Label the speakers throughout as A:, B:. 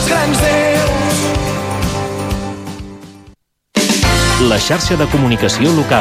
A: els grans déus.
B: La xarxa de comunicació local.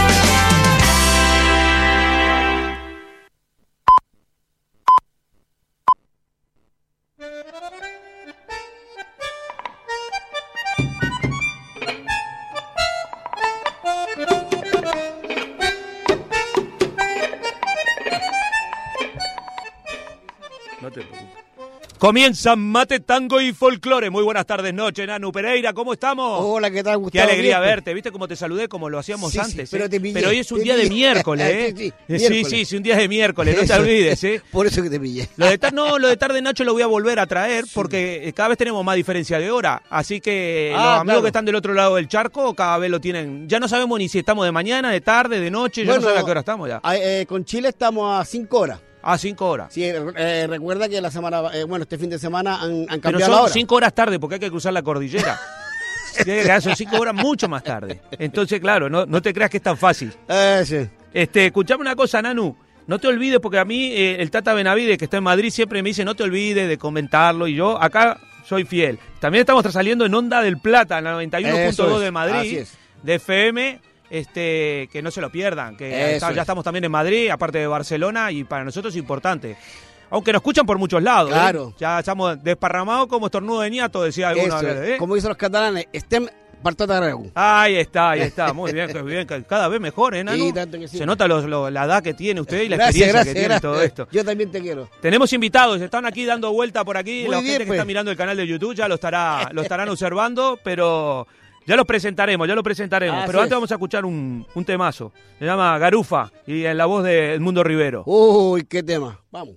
C: No te preocupes. Comienzan Mate, Tango y Folclore. Muy buenas tardes, noche, Nanu Pereira, ¿cómo estamos?
D: Hola, ¿qué tal, Gustavo?
C: Qué alegría
D: Bien,
C: verte, ¿viste cómo te saludé? Como lo hacíamos antes.
D: Sí, pero te pillé.
C: Pero hoy es un día de miércoles, ¿eh? Sí, un día de miércoles, no te olvides, ¿eh?
D: Por eso que te pillé.
C: Lo de tarde, Nacho, lo voy a volver a traer porque cada vez tenemos más diferencia de hora. Así que los amigos que están del otro lado del charco cada vez lo tienen. Ya no sabemos ni si estamos de mañana, de tarde, de noche, ya no sabemos a qué hora estamos ya.
D: Con Chile estamos a 5 horas.
C: 5 horas.
D: Sí, recuerda que la semana, este fin de semana han
C: Pero
D: cambiado la hora.
C: son 5 horas tarde porque hay que cruzar la cordillera. Son 5 horas mucho más tarde. Entonces, claro, no te creas que es tan fácil.
D: Sí.
C: Escuchame una cosa, Nanu. No te olvides, porque a mí el Tata Benavides, que está en Madrid, siempre me dice no te olvides de comentarlo. Y yo acá soy fiel. También estamos saliendo en Onda del Plata, en la 91.2 de Madrid, de FM. Que no se lo pierdan, que ya estamos también en Madrid, aparte de Barcelona, y para nosotros es importante. Aunque nos escuchan por muchos lados.
D: Claro.
C: Ya estamos desparramados como estornudo de ñato, decía alguno.
D: Como dicen los catalanes, estem partotarreu.
C: Ahí está. Muy bien, cada vez mejor, Nanu?
D: Sí, tanto que sí.
C: Se nota la edad que tiene usted y la experiencia que tiene todo esto.
D: Yo también te quiero.
C: Tenemos invitados, están aquí dando vuelta por aquí.
D: Muy
C: La
D: bien,
C: gente que está mirando el canal de YouTube ya lo estarán observando, pero ya los presentaremos. Pero antes vamos a escuchar un temazo. Se llama Garufa y en la voz de Edmundo Rivero.
D: Uy, qué tema. Vamos.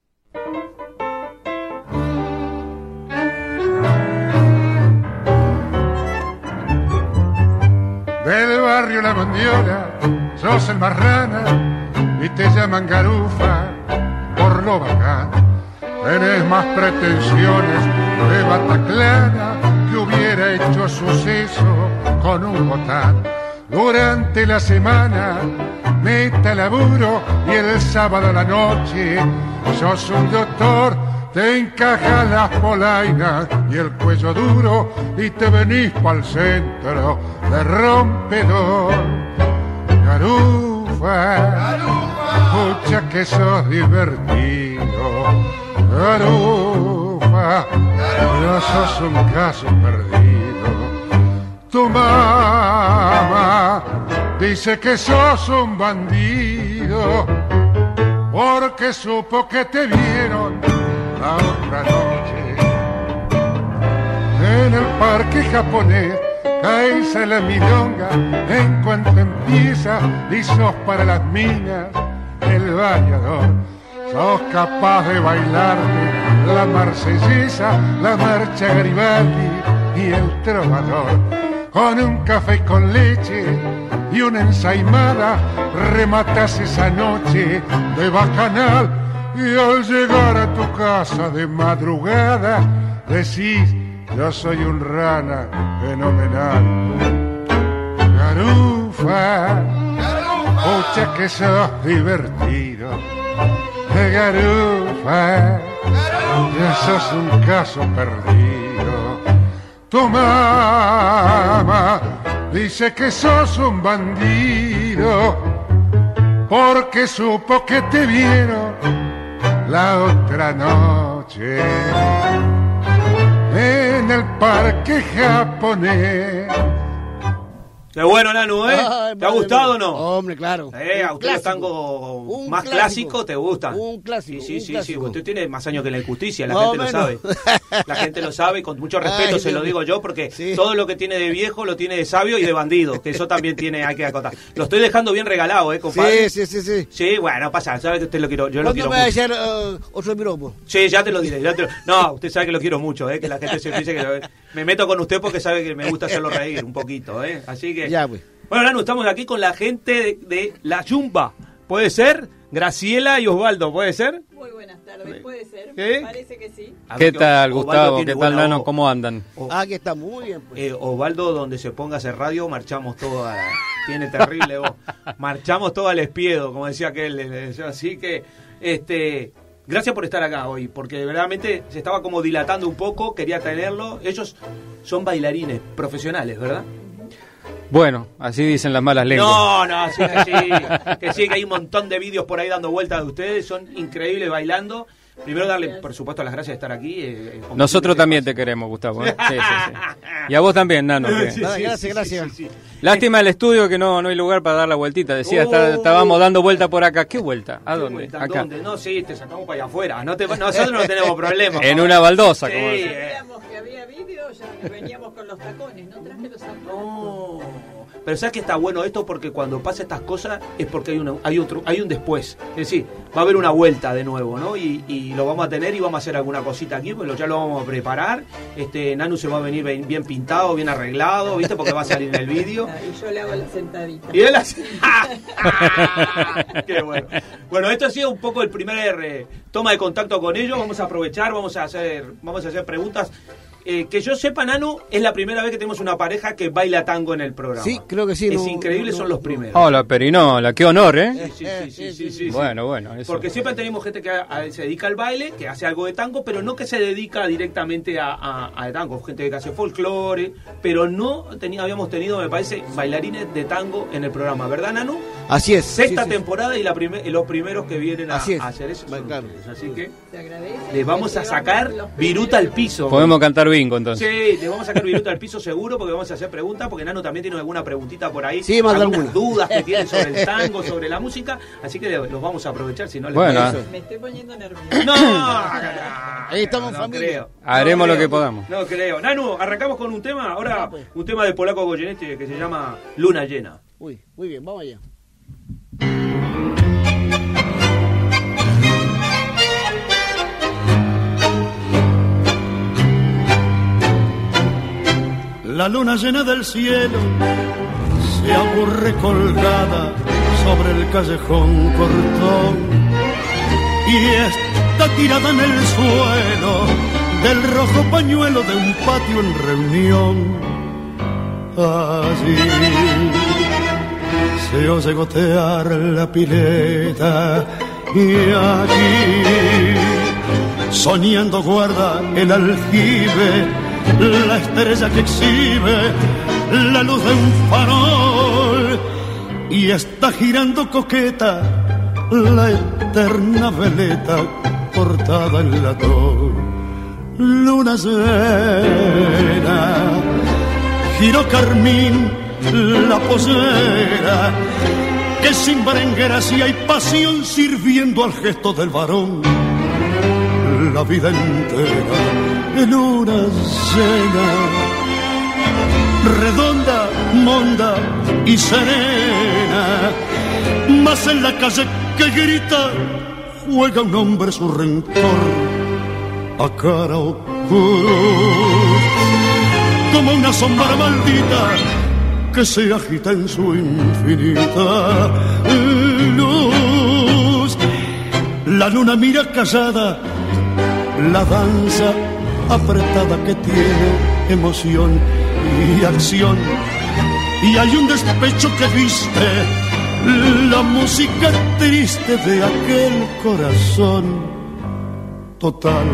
E: Del barrio La Mondiola, sos el marrana y te llaman Garufa por lo bacán. Tenés más pretensiones de Bataclana que hubiera hecho suceso con un botán. Durante la semana meta laburo y el sábado a la noche sos un doctor. Te encajan las polainas y el cuello duro y te venís pa'l centro de rompedor. Garufa, escucha que sos divertido. Garufa, no sos un caso perdido. Tu mamá dice que sos un bandido porque supo que te vieron la otra noche en el parque japonés. Caes a la milonga en cuanto empieza y sos para las minas el bañador. Sos capaz de bailarme la marsellesa, la marcha Garibaldi y el trovador. Con un café con leche y una ensaimada rematas esa noche de bacanal. Y al llegar a tu casa de madrugada decís: yo soy un rana fenomenal. Garufa, escucha que sos divertido. Garufa, ya sos un caso perdido. Tu mamá dice que sos un bandido porque supo que te vieron la otra noche en el parque japonés.
C: Qué bueno, Nanu, ¿eh?
D: Ay,
C: ¿Te ha gustado o no?
D: Hombre, claro.
C: A usted los tangos más clásicos te gustan.
D: Un clásico.
C: Sí. Usted tiene más años que la injusticia, la gente lo sabe. La gente lo sabe y con mucho respeto se lo digo yo porque todo lo que tiene de viejo lo tiene de sabio y de bandido, que eso también hay que acotar. Lo estoy dejando bien regalado, compadre.
D: Sí.
C: Sí, bueno, pasa, sabe que usted lo quiero, yo lo quiero
D: mucho. ¿Cuándo me
C: mucho.
D: va a hacer otro piropo?
C: Sí, ya te lo diré. No, usted sabe que lo quiero mucho, que la gente se piense que me meto con usted porque sabe que me gusta hacerlo reír un poquito, Así que...
D: Ya, pues.
C: Bueno, Nanu, estamos aquí con la gente de La Yumba. ¿Puede ser? Graciela y Osvaldo, ¿puede ser?
F: Muy buenas tardes, puede ser.
C: ¿Sí?
F: Parece que sí.
G: ¿Qué tal, Gustavo? ¿Qué tal,
C: buena
G: Nano?
C: voz.
G: ¿Cómo andan?
D: Que está muy bien. Pues.
C: Osvaldo, donde se ponga a hacer radio, marchamos todos a... Tiene terrible voz. Marchamos todos al espiedo, como decía aquel. Así que, Gracias por estar acá hoy, porque verdaderamente se estaba como dilatando un poco, quería tenerlo. Ellos son bailarines profesionales, ¿verdad?
A: Bueno, así dicen las malas lenguas.
C: No, sí, que hay un montón de vídeos por ahí dando vueltas de ustedes, son increíbles bailando. Primero darle, por supuesto, las gracias de estar aquí.
A: Nosotros también te queremos, Gustavo. Sí. Y a vos también, Nano.
D: Gracias.
C: Sí.
A: Lástima el estudio que no hay lugar para dar la vueltita. Decía, estábamos dando vuelta por acá. ¿Qué vuelta? ¿A dónde? Acá.
C: ¿Dónde? No, sí, te sacamos para allá afuera. Nosotros no tenemos problema.
A: En una baldosa, como
C: sí,
F: Sabíamos que había vídeo, ya veníamos con los tacones, no traje los zapatos.
C: No. Pero ¿sabes que está bueno esto? Porque cuando pasa estas cosas es porque hay un después. Es decir, va a haber una vuelta de nuevo, ¿no? Y lo vamos a tener y vamos a hacer alguna cosita aquí, pues ya lo vamos a preparar. Nanu se va a venir bien pintado, bien arreglado, ¿viste? Porque va a salir en el vídeo.
F: Y yo le hago la sentadita.
C: Y él hace... Qué bueno. Bueno, esto ha sido un poco el primer toma de contacto con ellos. Vamos a aprovechar, vamos a hacer preguntas. Que yo sepa, Nanu, es la primera vez que tenemos una pareja que baila tango en el programa.
D: Sí, creo que sí.
C: Es increíble, son los primeros.
A: Hola, Perinola, qué honor, ¿eh?
C: Sí.
A: Bueno, eso.
C: Porque siempre tenemos gente que se dedica al baile, que hace algo de tango, pero no que se dedica directamente a tango. Gente que hace folclore, pero no habíamos tenido, me parece, bailarines de tango en el programa, ¿verdad, Nanu?
D: Así es.
C: Sexta temporada y los primeros que vienen a hacer eso.
D: Claro.
C: Así que
F: Se agradece.
C: les vamos a sacar viruta al piso.
A: Podemos cantar bingo, entonces.
C: Sí, le vamos a sacar viruta al piso seguro, porque vamos a hacer preguntas, porque Nano también tiene alguna preguntita por ahí.
D: Sí, más de
C: algunas
D: alguna.
C: dudas que tienen sobre el tango, sobre la música, así que los vamos a aprovechar, si no les
A: Bueno,
C: parece.
F: Me estoy poniendo nervioso.
C: No,
D: Ahí estamos en familia.
C: creo.
A: Haremos
C: No
A: lo
C: creo.
A: que podamos.
C: No creo. Nanu, arrancamos con un tema, ahora un tema de Polaco Goyeneche que se llama Luna Llena.
D: Uy, muy bien, vamos allá.
G: La luna llena del cielo se aburre colgada sobre el callejón cortón y está tirada en el suelo del rojo pañuelo de un patio en reunión. Allí se oye gotear la pileta y aquí soñando guarda el aljibe la estrella que exhibe la luz de un farol y está girando coqueta la eterna veleta cortada en latón. Luna llena, giró carmín la pollera que sin berengueras y hay pasión sirviendo al gesto del varón. La vida entera en luna llena, redonda, monda y serena, mas en la calle que grita juega un hombre su rencor a cara o cruz, como una sombra maldita que se agita en su infinita luz. La luna mira callada la danza apretada que tiene emoción y acción, y hay un despecho que viste la música triste de aquel corazón total,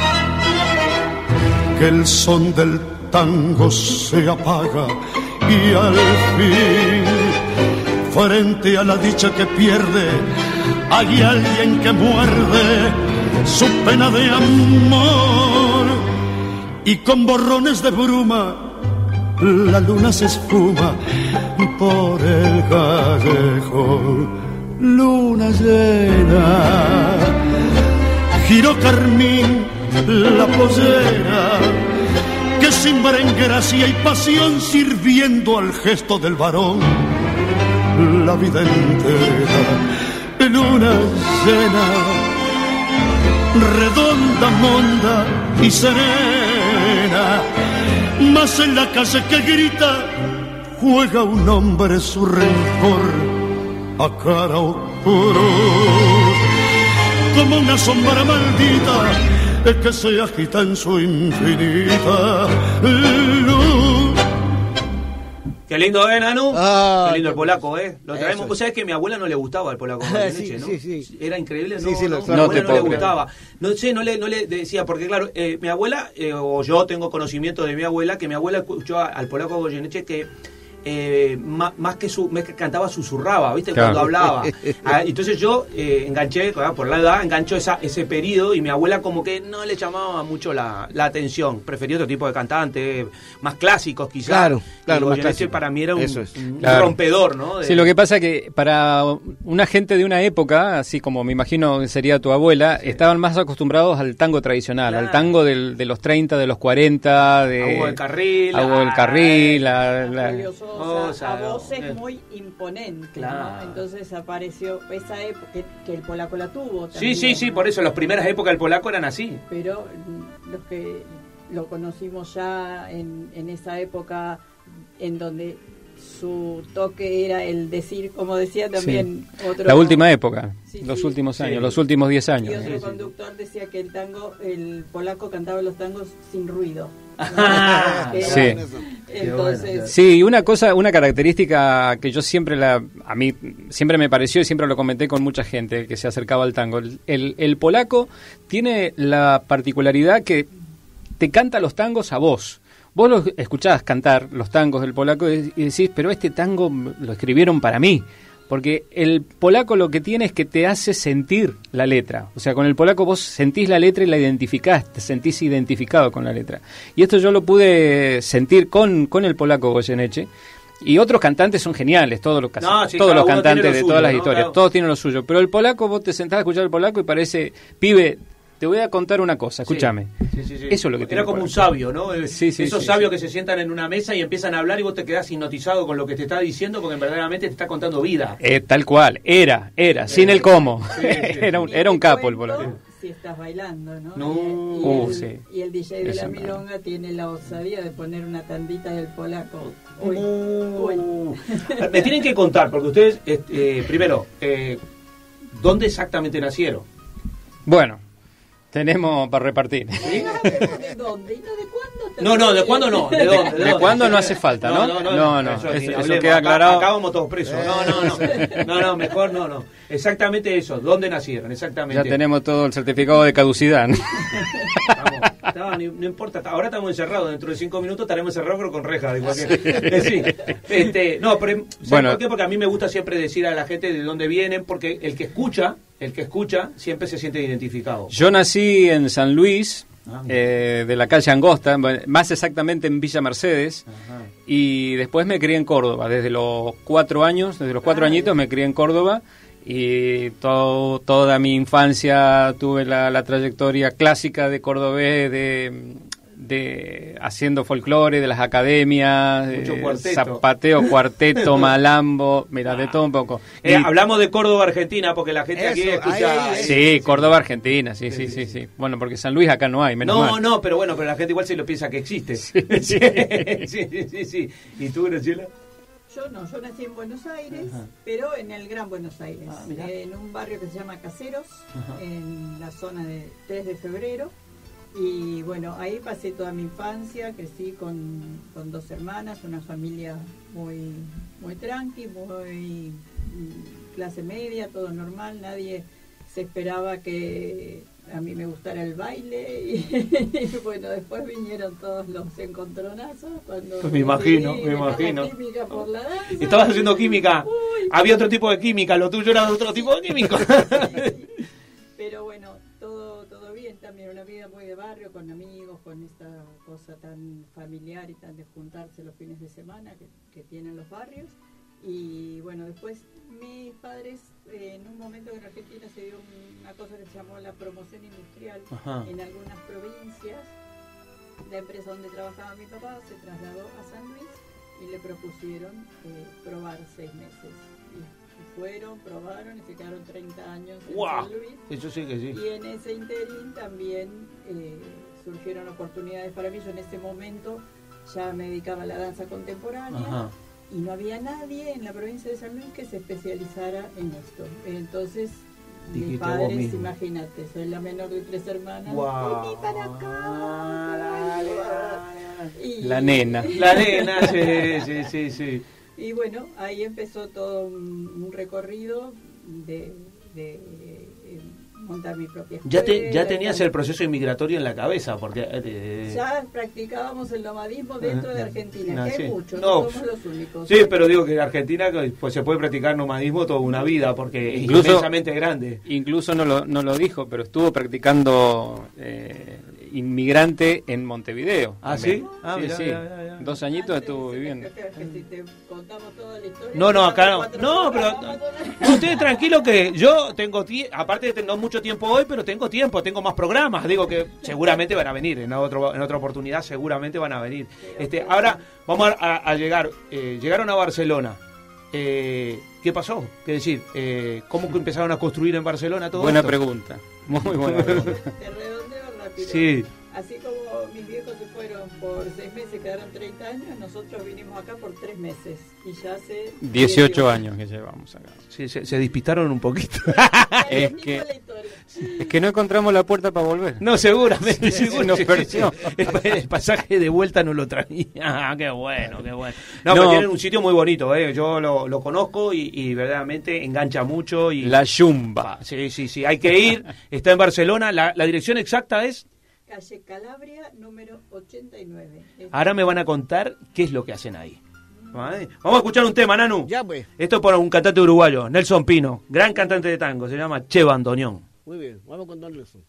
G: que el son del tango se apaga y al fin frente a la dicha que pierde hay alguien que muerde su pena de amor y con borrones de bruma la luna se esfuma por el callejón. Luna llena, giró carmín la pollera que sin berengueras y hay pasión sirviendo al gesto del varón. La vida entera, luna llena, redonda, monda y serena, mas en la calle que grita juega un hombre su rencor a cara o cruz, como una sombra maldita que se agita en su infinita luz.
C: Qué lindo, Nanu.
D: Ah,
C: Qué lindo el
D: qué
C: polaco, Lo
D: eso
C: traemos.
D: es.
C: Vos sabés que a mi abuela no le gustaba el polaco Goyeneche, ¿no?
D: Sí.
C: Era increíble, ¿no?
D: Sí, sí,
C: no,
D: lo
C: a mi abuela
A: te
C: no le
A: puedo
C: gustaba. No sé, no le decía, porque claro, mi abuela, o yo tengo conocimiento de mi abuela, que mi abuela escuchó al polaco Goyeneche que más que cantaba, susurraba, ¿viste?
A: Claro.
C: Cuando hablaba. Entonces yo enganché, por la edad, enganchó ese periodo, y mi abuela como que no le llamaba mucho la atención. Prefería otro tipo de cantante, más clásicos quizás.
D: Claro,
C: Y
D: más
C: Goyeneche
D: clásico.
C: para mí era un
A: Claro.
C: rompedor, ¿no?
A: Sí, lo que pasa es que para una gente de una época, así como me imagino que sería tu abuela, estaban más acostumbrados al tango tradicional,
C: Claro.
A: al tango de los 30, de los 40, de
C: A Hugo del Carril,
A: a Hugo del Carril,
F: Julio Sosa, a voces
C: no.
F: muy imponentes,
C: Claro.
F: ¿no? Entonces apareció esa época que el polaco la tuvo
C: Sí,
F: también,
C: sí,
F: ¿no?
C: por eso las primeras épocas del polaco eran así.
F: Pero los que lo conocimos ya en esa época en donde su toque era el decir, como decía también otro...
A: la última época,
F: Sí,
A: los
F: sí.
A: últimos años,
C: Sí.
A: los últimos 10
F: Y
A: años.
F: otro
C: Sí, sí.
F: conductor decía que el polaco cantaba los tangos sin ruido.
C: Ah,
F: Que
A: sí.
F: era- Entonces,
A: Sí, una característica que yo a mí siempre me pareció y siempre lo comenté con mucha gente que se acercaba al tango. El polaco tiene la particularidad que te canta los tangos a vos. Vos los escuchás cantar los tangos del polaco y decís, pero este tango lo escribieron para mí. Porque el polaco lo que tiene es que te hace sentir la letra. O sea, con el polaco vos sentís la letra y la identificás, te sentís identificado con la letra. Y esto yo lo pude sentir con el polaco Goyeneche. Y otros cantantes son geniales, todos los
C: No, sí,
A: todos
C: cada
A: los
C: uno
A: cantantes
C: tiene lo
A: de
C: suyo,
A: todas las
C: ¿no?
A: historias,
C: Claro.
A: todos tienen lo suyo. Pero el polaco, vos te sentás a escuchar el polaco y parece, pibe, te voy a contar una cosa, escúchame.
C: Sí.
A: Eso es lo que tiene
C: Era como
A: el
C: un
A: polaco.
C: sabio, ¿no?
A: Sí,
C: Esos
A: sí,
C: sabios que se sientan en una mesa y empiezan a hablar y vos te quedás hipnotizado con lo que te está diciendo porque verdaderamente te está contando vida.
A: Tal cual, era, sin el cómo.
C: Sí, sí.
A: Era
F: ni
A: un
F: te
A: capo el
F: cuento
A: polaco.
F: Si estás bailando, ¿no?
C: No.
A: Sí.
F: Y el DJ de
A: Eso
F: la
A: no.
F: milonga tiene la osadía de poner una tandita del polaco. Uy,
C: Me tienen que contar, porque ustedes, primero, ¿dónde exactamente nacieron?
A: Bueno, tenemos para repartir.
F: ¿De dónde? ¿Y no de cuándo?
C: No, ¿de cuándo no? ¿De dónde?
A: ¿De cuándo no hace falta, no? No, eso queda aclarado.
C: Acá vamos todos presos. No, mejor no. Exactamente eso, ¿dónde nacieron? Exactamente.
A: Ya tenemos todo el certificado de caducidad, ¿no?
C: Vamos, no importa, ahora estamos encerrados, dentro de 5 minutos estaremos encerrados pero con rejas. Sí. No, pero ¿sabes
A: Bueno.
C: por qué? Porque a mí me gusta siempre decir a la gente de dónde vienen, porque el que escucha siempre se siente identificado.
A: Yo nací en San Luis,
C: Ah,
A: de la calle Angosta, más exactamente en Villa Mercedes,
C: Ajá.
A: y después me crié en Córdoba, desde los 4 años, desde los 4 añitos me crié en Córdoba, y toda mi infancia tuve la trayectoria clásica de cordobés, de haciendo folclore, de las academias,
C: Mucho
A: de
C: cuarteto.
A: zapateo, cuarteto, malambo, mira, de todo un poco. Y-
C: Hablamos de Córdoba, Argentina, porque la gente aquí
D: Eso,
C: escucha...
D: ahí.
A: sí, Córdoba, Argentina, sí. Bueno, porque San Luis acá no hay, menos mal.
C: No, pero bueno, pero la gente igual se lo piensa que existe. Sí. ¿Y tú, Graciela?
F: Yo nací en Buenos Aires,
C: Ajá.
F: pero en el Gran Buenos Aires,
C: Mirá.
F: en un barrio que se llama Caseros,
C: Ajá.
F: en la zona de 3 de febrero. Y bueno, ahí pasé toda mi infancia, crecí con 2 hermanas, una familia muy tranqui, muy clase media, todo normal, nadie se esperaba que a mí me gustara el baile y bueno, después vinieron todos los encontronazos cuando
C: Me imagino.
F: química por la danza.
C: Estabas haciendo química.
F: Uy,
C: Había otro tipo de química, lo tuyo era otro tipo de química.
F: sí. Pero bueno, todo bien también, una vida muy de barrio, con amigos, con esta cosa tan familiar y tan de juntarse los fines de semana que tienen los barrios. Y bueno, después mis padres, en un momento en Argentina se dio una cosa que se llamó la promoción industrial
C: Ajá.
F: en algunas provincias. La empresa donde trabajaba mi papá se trasladó a San Luis y le propusieron probar 6 meses. Y fueron, probaron y se quedaron 30 años en
C: ¡Guau!
F: San Luis.
C: Eso sí que sí.
F: Y en ese interín también surgieron oportunidades para mí. Yo en ese momento ya me dedicaba a la danza contemporánea.
C: Ajá.
F: Y no había nadie en la provincia de San Luis que se especializara en esto. Entonces,
C: Dijiste
F: mis
C: vos
F: padres,
C: mismo.
F: imagínate, soy la menor de 3 hermanas.
C: Guau.
F: Vení para acá.
C: Dale.
F: Y
A: La nena.
C: La nena, sí.
F: Y bueno, ahí empezó todo un recorrido de montar mi propia escuela.
C: Ya tenías el proceso inmigratorio en la cabeza, porque...
F: ya practicábamos el nomadismo dentro de Argentina, que hay muchos,
C: no
F: somos los únicos.
C: Sí, pero digo que en Argentina pues, se puede practicar nomadismo toda una vida, porque es inmensamente grande.
A: Incluso no lo dijo, pero estuvo practicando inmigrante en Montevideo.
C: ¿Ah, sí?
A: Sí. 2 añitos estuvo viviendo.
F: Si te contamos toda la historia...
C: No, acá no. No, pero usted tranquilo que yo tengo aparte de no mucho tiempo hoy, pero tengo tiempo, tengo más programas. Digo que seguramente van a venir, en otra oportunidad seguramente van a venir. Ahora vamos a llegar. Llegaron a Barcelona. ¿Qué pasó? ¿Qué decir? ¿Cómo que empezaron a construir en Barcelona todo
A: Buena
C: esto?
A: pregunta. Muy buena pregunta.
F: Te redondeo rápido.
C: Sí.
F: Así como mis viejos se fueron por 6 meses, quedaron 30 años, nosotros vinimos acá por 3 meses. Y ya hace
A: 18 años que llevamos acá.
C: Sí, se despistaron un poquito.
A: Es que no encontramos la puerta para volver.
C: No, seguramente.
A: Nos perdió.
C: El pasaje de vuelta no lo traía. Qué bueno. No, pero tienen un sitio muy bonito, yo lo conozco y verdaderamente engancha mucho.
A: La Yumba.
C: Sí, hay que ir. Está en Barcelona. La dirección exacta es...
F: Calle Calabria, número 89.
C: Ahora me van a contar qué es lo que hacen ahí. ¿Vale? Vamos a escuchar un tema, Nanu.
D: Ya, pues.
C: Esto es por un cantante uruguayo, Nelson Pino, gran cantante de tango, se llama Che Bandoneón.
D: Muy bien, vamos con Don Nelson.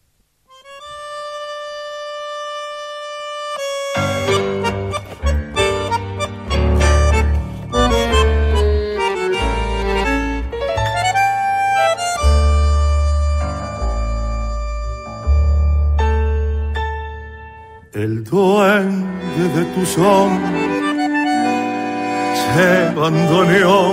G: El duende de tu son se abandoneó,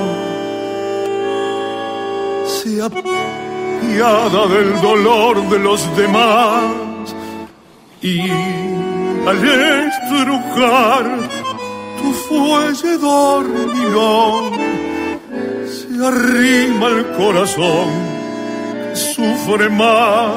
G: se apiada del dolor de los demás y al estrujar tu fuelle dormilón se arrima el corazón que sufre más.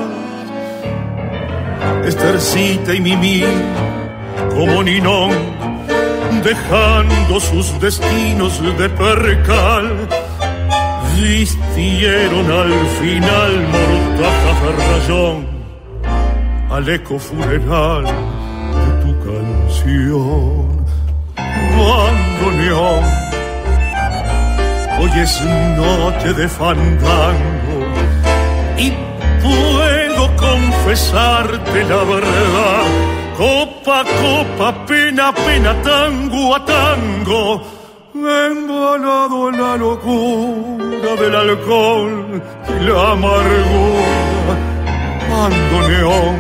G: Estercita y Mimí, como Ninón, dejando sus destinos de percal, vistieron al final mortaja ferrallón al eco funeral de tu canción. Bandoneón, hoy es noche de fandango y puedo confesarte la verdad. Copa a copa, pena a pena, tango a tango, embalado en la locura del alcohol y la amargura. Bandoneón,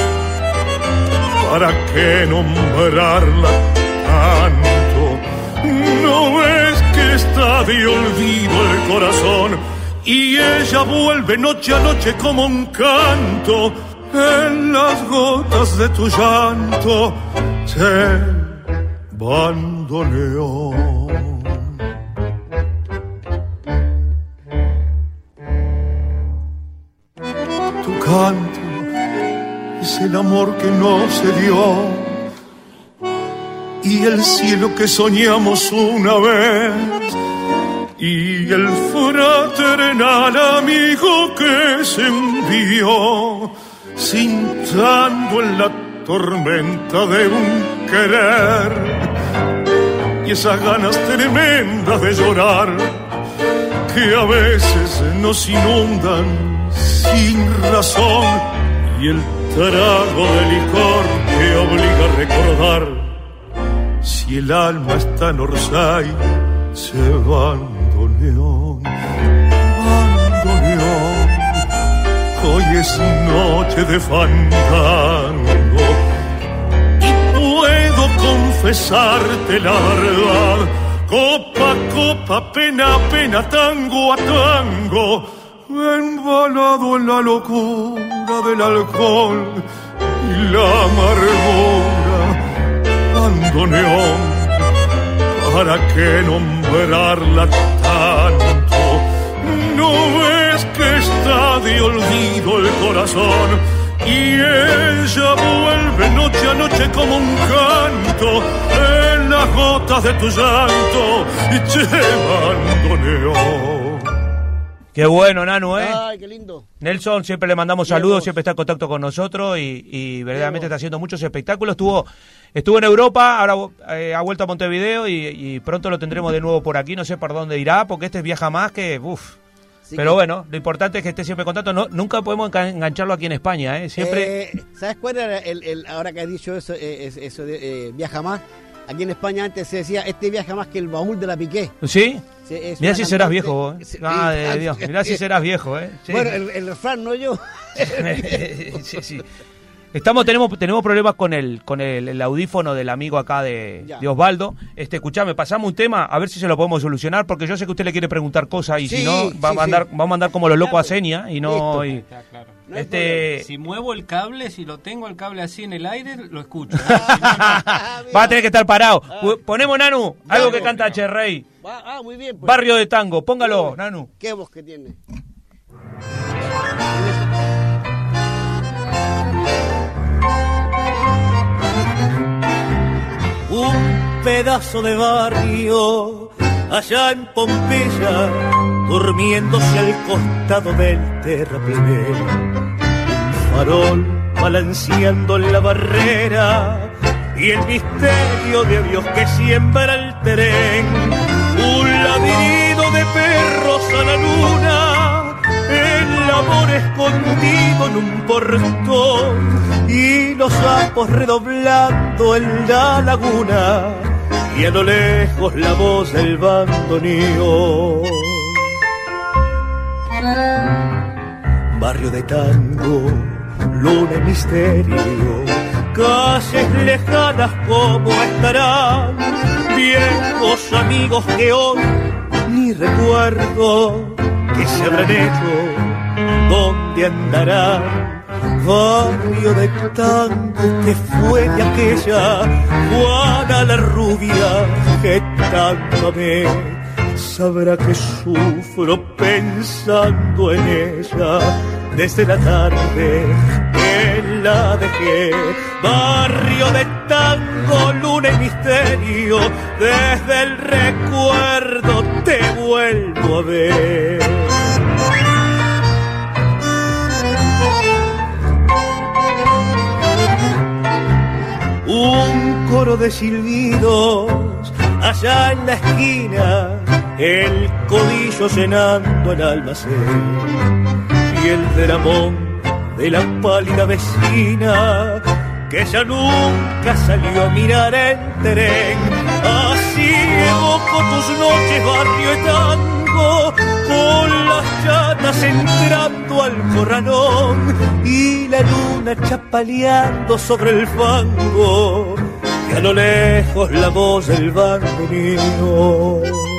G: ¿para qué nombrarla tanto? ¿No ves que está de olvido el corazón? Y ella vuelve noche a noche como un canto en las gotas de tu llanto, Che Bandoneón. Tu canto es el amor que no se dio y el cielo que soñamos una vez y el fraternal amigo que se envió cintando en la tormenta de un querer y esas ganas tremendas de llorar que a veces nos inundan sin razón y el trago de licor que obliga a recordar si el alma está en Orsay se bandoneón, bandoneón, hoy es noche de fandango y puedo confesarte la verdad. Copa a copa, pena a pena, tango a tango, embalado en la locura del alcohol y la amargura. Bandoneón, ¿para qué nombrarla tanto? ¿No ves que está de olvido el corazón? Y ella vuelve noche a noche como un canto las gotas de tu llanto llevan bandoneón.
C: Qué bueno, Nanu, ¿eh?
D: Ay, qué lindo.
C: Nelson, siempre le mandamos saludos, siempre está en contacto con nosotros y verdaderamente está haciendo muchos espectáculos. Estuvo en Europa, ahora ha vuelto a Montevideo y pronto lo tendremos de nuevo por aquí. No sé por dónde irá, porque viaja más que...
D: Sí,
C: pero bueno, lo importante es que esté siempre en contacto. Nunca podemos engancharlo aquí en España, ¿eh? Siempre...
D: ¿Sabes cuál era ahora que has dicho eso, de viaja más? Aquí en España antes se decía, viaja más que el baúl de la Piqué.
C: ¿Sí?
D: Sí,
C: mirá si serás viejo vos, ¿eh? De Dios, mirá si serás viejo, ¿eh? Sí.
D: Bueno, el refrán, no yo.
C: Sí. Tenemos problemas con el audífono del amigo acá de Osvaldo. Escuchame, pasamos un tema, a ver si se lo podemos solucionar, porque yo sé que usted le quiere preguntar cosas y si no, vamos a andar como los locos a seña y no...
A: Está claro. Si muevo el cable, si lo tengo el cable así en el aire, lo escucho.
C: Va a tener que estar parado. Ponemos, Nanu, algo que canta Cherrey.
D: Muy bien. Pues.
C: Barrio de Tango, póngalo, Nanu.
D: ¿Qué voz que tiene?
G: Un pedazo de barrio allá en Pompeya, durmiéndose al costado del terraplén. Un farol balanceando en la barrera y el misterio de Dios que siembra el tren. Un ladrido de perros a la luna, el amor escondido en un portón y los sapos redoblando en la laguna y a lo lejos la voz del bandoneón. Barrio de tango, luna y misterio, calles lejanas como estarán, viejos amigos que hoy ni recuerdo, que se habrán hecho, dónde andarán. Barrio de tango que fue de aquella Juana la rubia que tanto amé, sabrá que sufro pensando en ella desde la tarde que la dejé. Barrio de tango, luna y misterio, desde el recuerdo te vuelvo a ver. Un coro de silbidos allá en la esquina, el codillo llenando el almacén y el dramón de la pálida vecina que ya nunca salió a mirar el tren. Así evoco tus noches, barrio de tango, con las chatas entrando al corralón y la luna chapaleando sobre el fango y a lo lejos la voz del bandoneón.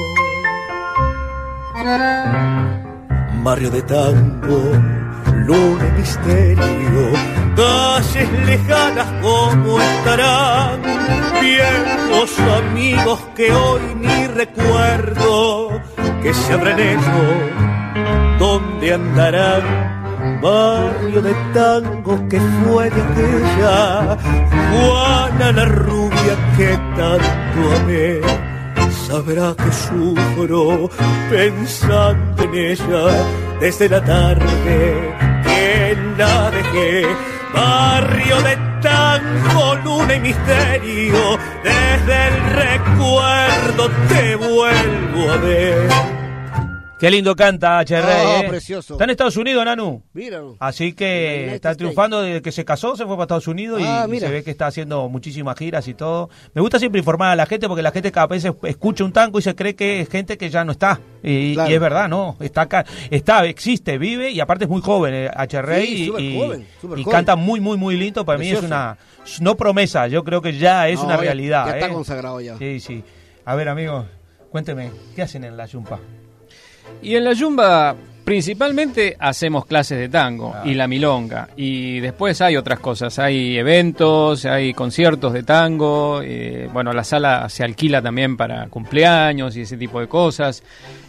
G: Barrio de tango, luna y misterio, calles lejanas como estarán, viejos amigos que hoy ni recuerdo, que se habrán hecho, dónde andarán. Barrio de tango que fue de aquella Juana la rubia que tanto amé, sabrá que sufro pensando en ella desde la tarde que la dejé. Barrio de tango, luna y misterio, desde el recuerdo te vuelvo a ver.
C: Qué lindo canta Cherrey,
D: precioso.
C: Está en Estados Unidos, Nanu.
D: Míralo.
C: Así que está triunfando desde que se casó, se fue para Estados Unidos y se ve que está haciendo muchísimas giras y todo. Me gusta siempre informar a la gente porque la gente cada vez escucha un tango y se cree que es gente que ya no está. Y es verdad, no. Está acá, existe, vive y aparte es muy joven a Cherrey y canta muy, muy, muy lindo. Para mí es una, no promesa, yo creo que ya es una realidad.
D: Ya está consagrado ya.
C: Sí. A ver, amigo, cuénteme, ¿qué hacen en la Yumpa?
A: Y en la Yumba principalmente hacemos clases de tango y la milonga. Y después hay otras cosas, hay eventos, hay conciertos de tango. Bueno, la sala se alquila también para cumpleaños y ese tipo de cosas.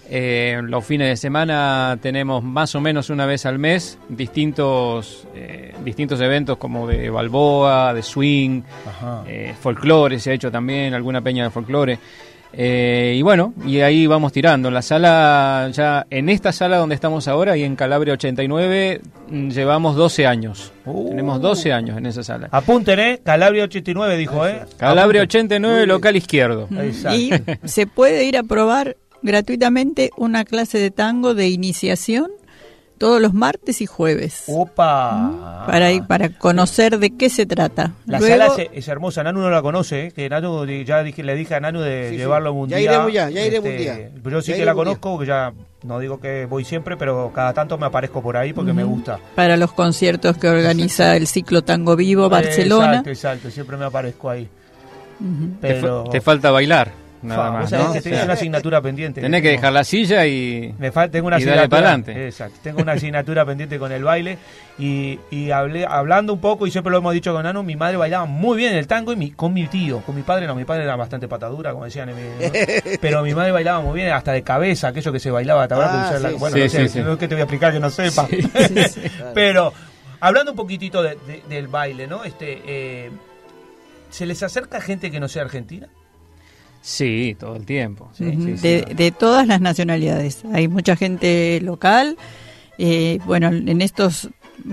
A: Los fines de semana tenemos más o menos una vez al mes distintos eventos como de balboa, de swing, folclore se ha hecho también, alguna peña de folclore. Y bueno, y ahí vamos tirando. La sala, ya en esta sala donde estamos ahora, y en Calabria 89, llevamos 12 años. Tenemos 12 años en esa sala.
C: Apunten, Calabria 89 dijo,
A: Calabria 89, local izquierdo.
F: Y se puede ir a probar gratuitamente una clase de tango de iniciación todos los martes y jueves.
C: ¡Opa!
F: Para conocer de qué se trata.
C: La
F: Luego,
C: sala es hermosa, Nanu no la conoce, que Nanu, le dije a Nanu de llevarlo un día.
D: Ya iremos un día.
C: Yo sí que la conozco, porque ya no digo que voy siempre, pero cada tanto me aparezco por ahí porque me gusta.
F: Para los conciertos que organiza el ciclo Tango Vivo Barcelona.
C: Exacto, siempre me aparezco ahí. Pero
A: Te falta bailar. Nada más,
C: vos sabés
A: ¿no?
C: que tenés una asignatura pendiente.
A: Tenés que dejar la silla y
C: tengo una
A: y darle para adelante.
C: Exacto, tengo una asignatura pendiente con el baile y hablando un poco, y siempre lo hemos dicho con Nano, mi madre bailaba muy bien el tango con mi tío, con mi padre no, mi padre era bastante patadura, como decían, ¿no? Pero mi madre bailaba muy bien, hasta de cabeza, aquello que se bailaba,
D: no sé,
C: no es que te voy a explicar que no sepa.
D: Claro.
C: Pero hablando un poquitito del baile, ¿no? ¿Se les acerca gente que no sea argentina?
A: Sí, todo el tiempo.
F: De todas las nacionalidades. Hay mucha gente local. Bueno, en estos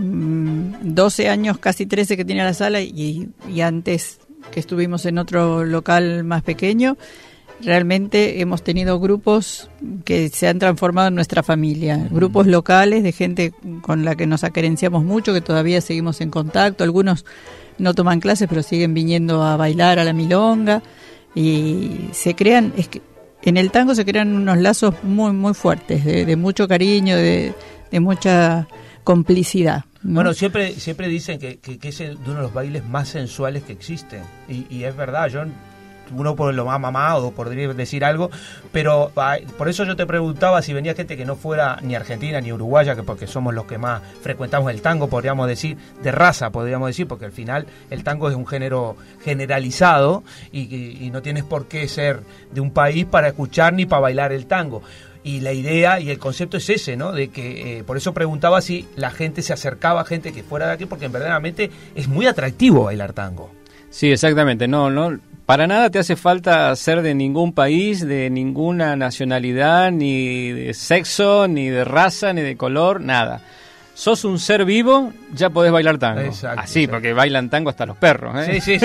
F: 12 años, casi 13 que tiene la sala, y antes que estuvimos en otro local más pequeño, realmente hemos tenido grupos que se han transformado en nuestra familia. Grupos locales de gente con la que nos acerenciamos mucho, que todavía seguimos en contacto. Algunos no toman clases, pero siguen viniendo a bailar a la milonga. Y se crean, es que en el tango se crean unos lazos muy muy fuertes, de mucho cariño, de mucha complicidad, ¿no?
C: Bueno, siempre dicen que es de uno de los bailes más sensuales que existen, y es verdad. Uno por lo más mamado podría decir algo, pero por eso yo te preguntaba si venía gente que no fuera ni argentina ni uruguaya, que porque somos los que más frecuentamos el tango, podríamos decir, de raza, podríamos decir, porque al final el tango es un género generalizado y no tienes por qué ser de un país para escuchar ni para bailar el tango. Y la idea y el concepto es ese, ¿no? De que por eso preguntaba si la gente se acercaba a gente que fuera de aquí, porque verdaderamente es muy atractivo bailar tango.
A: Sí, exactamente. No, para nada te hace falta ser de ningún país, de ninguna nacionalidad, ni de sexo, ni de raza, ni de color, nada. Sos un ser vivo, ya podés bailar tango.
C: Exacto,
A: así, porque bailan tango hasta los perros, ¿eh?
C: Sí.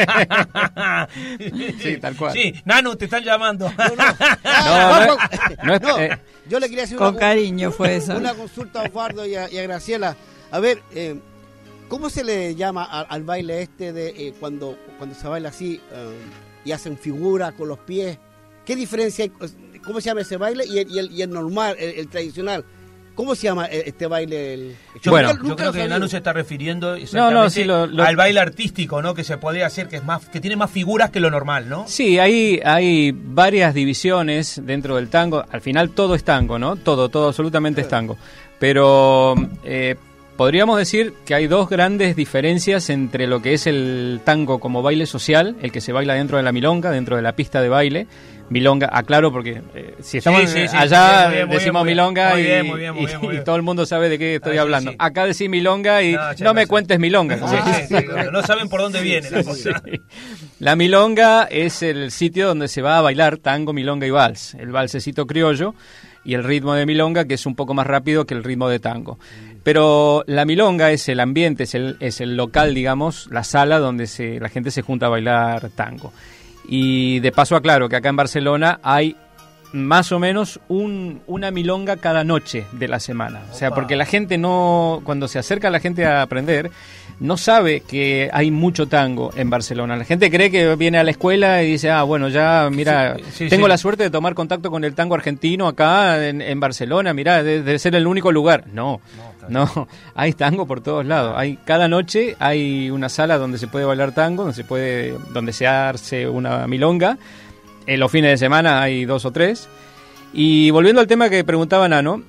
A: Sí, tal cual.
C: Sí, Nanu, te están llamando.
A: No es,
D: yo le quería hacer
F: con cariño fue eso.
D: Una consulta a Osvaldo y a Graciela. A ver, ¿cómo se le llama al baile de cuando se baila así y hacen figura con los pies? ¿Qué diferencia hay? ¿Cómo se llama ese baile y el normal, el tradicional? ¿Cómo se llama este baile?
C: Yo creo que Nanu se está refiriendo al baile artístico, ¿no? Que se puede hacer, que tiene más figuras que lo normal, ¿no?
A: Sí, hay varias divisiones dentro del tango. Al final todo es tango, ¿no? Todo absolutamente es tango. Pero podríamos decir que hay dos grandes diferencias entre lo que es el tango como baile social, el que se baila dentro de la milonga, dentro de la pista de baile. Milonga, aclaro porque si estamos allá decimos milonga y todo el mundo sabe de qué estoy hablando. Sí. Acá decís milonga y no me cuentes milonga.
C: No saben por dónde viene la cosa.
A: Sí. La milonga es el sitio donde se va a bailar tango, milonga y vals. El valsecito criollo y el ritmo de milonga, que es un poco más rápido que el ritmo de tango. Pero la milonga es el ambiente, es el local, digamos, la sala donde la gente se junta a bailar tango. Y de paso aclaro que acá en Barcelona hay más o menos una milonga cada noche de la semana. O sea, porque la gente cuando se acerca la gente a aprender, no sabe que hay mucho tango en Barcelona. La gente cree que viene a la escuela y dice, bueno, ya, mira, tengo la suerte de tomar contacto con el tango argentino acá en Barcelona, mira, debe ser el único lugar. No, hay tango por todos lados. Cada noche hay una sala donde se puede bailar tango, donde se hace una milonga. En los fines de semana hay 2 o 3. Y volviendo al tema que preguntaba Nano,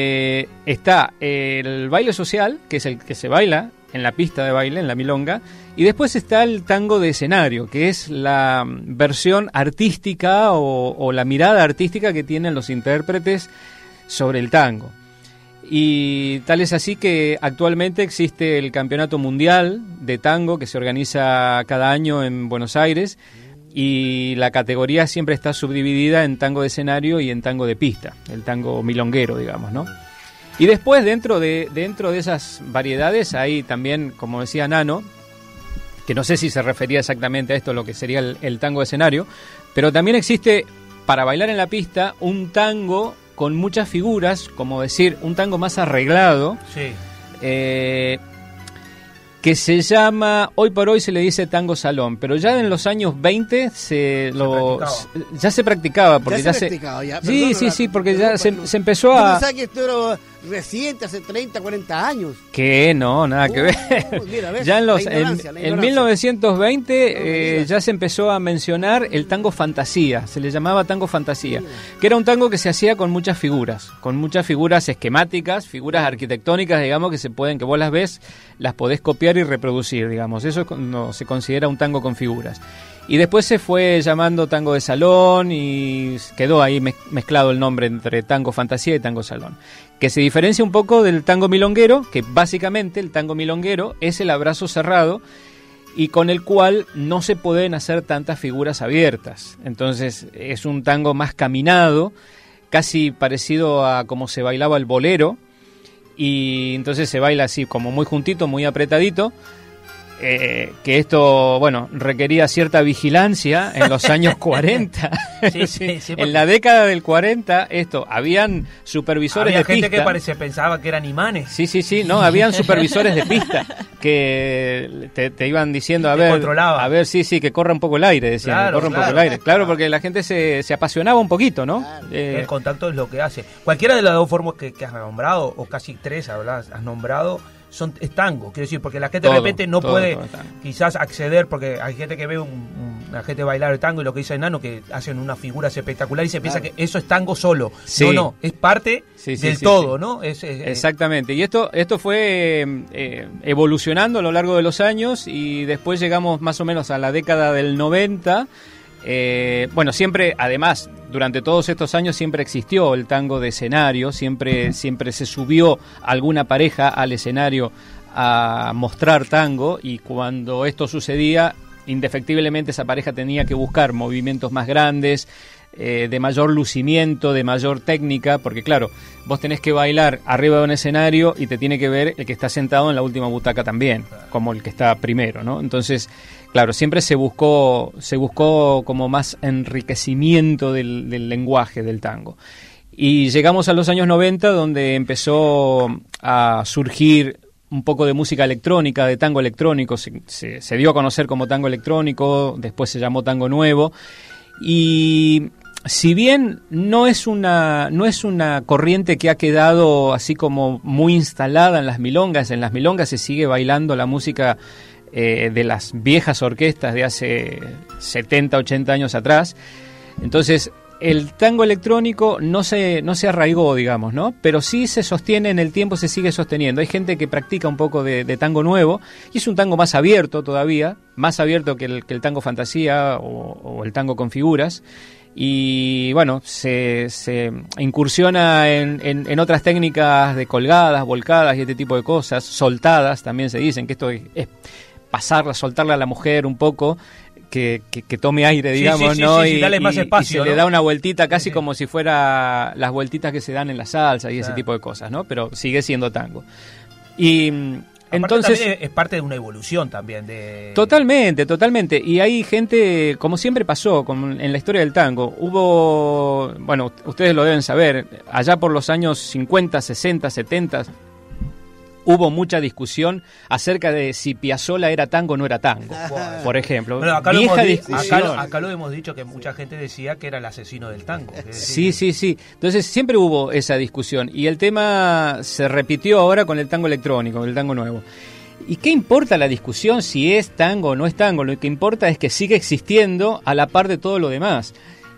A: está el baile social, que es el que se baila en la pista de baile, en la milonga, Y después está el tango de escenario, que es la versión artística o la mirada artística que tienen los intérpretes sobre el tango. Y tal es así que actualmente existe el Campeonato Mundial de Tango que se organiza cada año en Buenos Aires, y la categoría siempre está subdividida en tango de escenario y en tango de pista, el tango milonguero, digamos, ¿no? Y después dentro de esas variedades hay también, como decía Nano, que no sé si se refería exactamente a esto, lo que sería el tango de escenario, pero también existe, para bailar en la pista, un tango con muchas figuras, como decir, un tango más arreglado,
C: Sí.
A: Que se llama, hoy por hoy se le dice tango salón, pero ya en los años 20 ya se practicaba, porque ya se
D: practicaba, ya.
A: Sí,
D: Perdona,
A: sí, sí, porque ya
D: perdón,
A: se empezó
D: Yo
A: a...
D: pensaba que esto era reciente, hace 30, 40 años.
A: Que no, nada que ver.
D: Mira, ¿ves?
A: Ya en
D: La ignorancia.
A: en 1920 ya se empezó a mencionar el tango fantasía, se le llamaba tango fantasía, que era un tango que se hacía con muchas figuras esquemáticas, figuras arquitectónicas, digamos, que vos las ves, las podés copiar y reproducir, digamos. Eso no se considera un tango con figuras. Y después se fue llamando tango de salón y quedó ahí mezclado el nombre entre tango fantasía y tango salón, que se diferencia un poco del tango milonguero, que básicamente el tango milonguero es el abrazo cerrado y con el cual no se pueden hacer tantas figuras abiertas. Entonces es un tango más caminado, casi parecido a como se bailaba el bolero, y entonces se baila así como muy juntito, muy apretadito. Que esto, bueno, requería cierta vigilancia en los años 40.
C: Sí,
A: En la década del 40, habían supervisores de
C: gente
A: pista.
C: que pensaba que eran imanes.
A: Sí, no, habían supervisores de pista que te iban diciendo, a ver, sí, que corra un poco el aire, decían,
C: Claro,
A: corra un poco el aire. Claro, porque la gente se apasionaba un poquito, ¿no?
D: Claro.
C: El contacto es lo que hace. Cualquiera de las dos formas que has nombrado, o casi tres has nombrado, es tango, quiero decir, porque la gente de repente no puede quizás acceder, porque hay gente que ve una gente bailar el tango y lo que dice Nano, que hacen unas figuras espectaculares y se piensa que eso es tango solo.
A: Sí.
C: No, es parte del todo, ¿no?
A: Exactamente, y esto fue evolucionando a lo largo de los años, y después llegamos más o menos a la década del 90. Bueno, siempre, además, durante todos estos años siempre existió el tango de escenario, siempre se subió alguna pareja al escenario a mostrar tango, y cuando esto sucedía, indefectiblemente esa pareja tenía que buscar movimientos más grandes, de mayor lucimiento, de mayor técnica, porque claro, vos tenés que bailar arriba de un escenario y te tiene que ver el que está sentado en la última butaca también, como el que está primero, ¿no? Entonces, claro, siempre se buscó como más enriquecimiento del lenguaje del tango. Y llegamos a los años 90, donde empezó a surgir un poco de música electrónica, de tango electrónico, se dio a conocer como tango electrónico, después se llamó tango nuevo, y si bien no es una corriente que ha quedado así como muy instalada en las milongas se sigue bailando la música de las viejas orquestas de hace 70, 80 años atrás. Entonces el tango electrónico no se arraigó, digamos, ¿no? Pero sí se sostiene en el tiempo, se sigue sosteniendo. Hay gente que practica un poco de tango nuevo, y es un tango más abierto todavía, más abierto que el tango fantasía o el tango con figuras. Y bueno, se incursiona en otras técnicas de colgadas, volcadas y este tipo de cosas, soltadas también se dicen, que esto es soltarla a la mujer un poco, que tome aire, digamos, ¿no?
C: Y darle más espacio,
A: y se le da una vueltita casi como si fuera las vueltitas que se dan en la salsa y ese tipo de cosas, ¿no? Pero sigue siendo tango. Y entonces
C: también es parte de una evolución también de...
A: Totalmente. Y hay gente, como siempre pasó en la historia del tango, hubo, bueno, ustedes lo deben saber, allá por los años 50, 60, 70, hubo mucha discusión acerca de si Piazzolla era tango o no era tango, por ejemplo.
C: Bueno, acá
A: acá
C: lo hemos dicho, que mucha gente decía que era el asesino del tango.
A: Sí. Entonces siempre hubo esa discusión, y el tema se repitió ahora con el tango electrónico, con el tango nuevo. ¿Y qué importa la discusión si es tango o no es tango? Lo que importa es que sigue existiendo a la par de todo lo demás.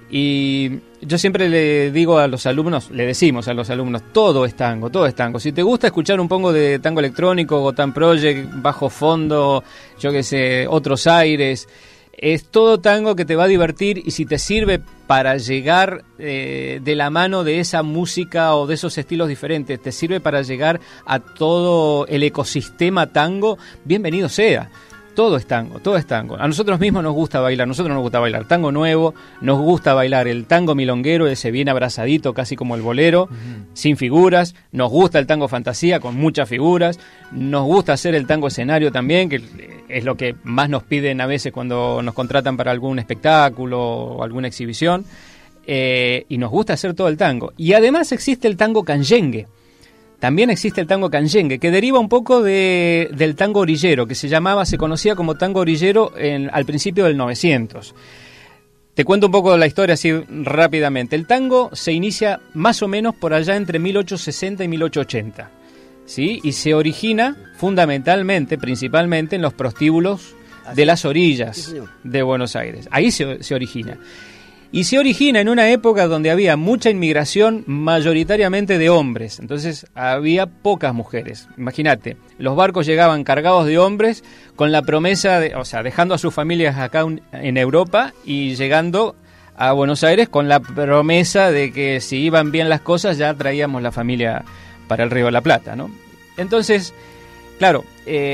A: Y yo siempre le digo a los alumnos, le decimos a los alumnos, todo es tango, todo es tango. Si te gusta escuchar un poco de tango electrónico, Gotham Project, bajo fondo, yo qué sé, otros aires, es todo tango que te va a divertir, y si te sirve para llegar de la mano de esa música o de esos estilos diferentes, te sirve para llegar a todo el ecosistema tango, bienvenido sea. Todo es tango, todo es tango. A nosotros mismos nos gusta bailar, tango nuevo, nos gusta bailar el tango milonguero, ese bien abrazadito, casi como el bolero, sin figuras. Nos gusta el tango fantasía, con muchas figuras. Nos gusta hacer el tango escenario también, que es lo que más nos piden a veces cuando nos contratan para algún espectáculo o alguna exhibición. Y nos gusta hacer todo el tango. Y además existe el tango canyengue. También existe el tango canyengue, que deriva un poco del tango orillero, que se conocía como tango orillero al principio del 900. Te cuento un poco la historia así rápidamente. El tango se inicia más o menos por allá entre 1860 y 1880, ¿sí? Y se origina fundamentalmente, principalmente en los prostíbulos de las orillas de Buenos Aires. Ahí se origina. Y se origina en una época donde había mucha inmigración, mayoritariamente de hombres. Entonces había pocas mujeres. Imagínate, los barcos llegaban cargados de hombres con la promesa dejando a sus familias acá en Europa y llegando a Buenos Aires con la promesa de que si iban bien las cosas ya traíamos la familia para el Río de la Plata, ¿no? Entonces, claro,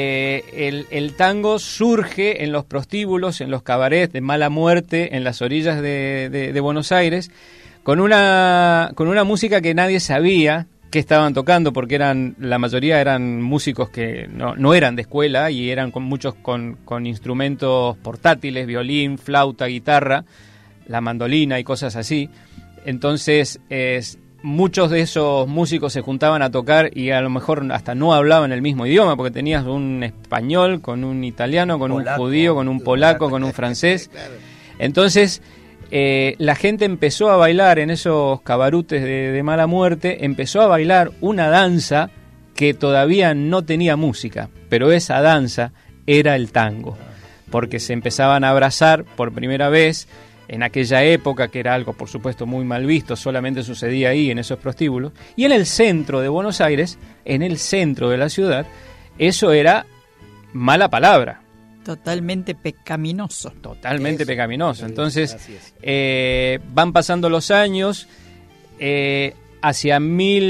A: el tango surge en los prostíbulos, en los cabarets de mala muerte, en las orillas de Buenos Aires, con una música que nadie sabía que estaban tocando, porque la mayoría eran músicos que no eran de escuela, y eran muchos con instrumentos portátiles, violín, flauta, guitarra, la mandolina y cosas así. Entonces, muchos de esos músicos se juntaban a tocar y a lo mejor hasta no hablaban el mismo idioma, porque tenías un español con un italiano, con un judío, con un polaco, con un francés. Entonces, la gente empezó a bailar en esos cabarutes de mala muerte, empezó a bailar una danza que todavía no tenía música, pero esa danza era el tango, porque se empezaban a abrazar por primera vez. En aquella época, que era algo, por supuesto, muy mal visto, solamente sucedía ahí, en esos prostíbulos. Y en el centro de Buenos Aires, en el centro de la ciudad, eso era mala palabra.
H: Totalmente pecaminoso.
A: Totalmente pecaminoso. Entonces, van pasando los años, hacia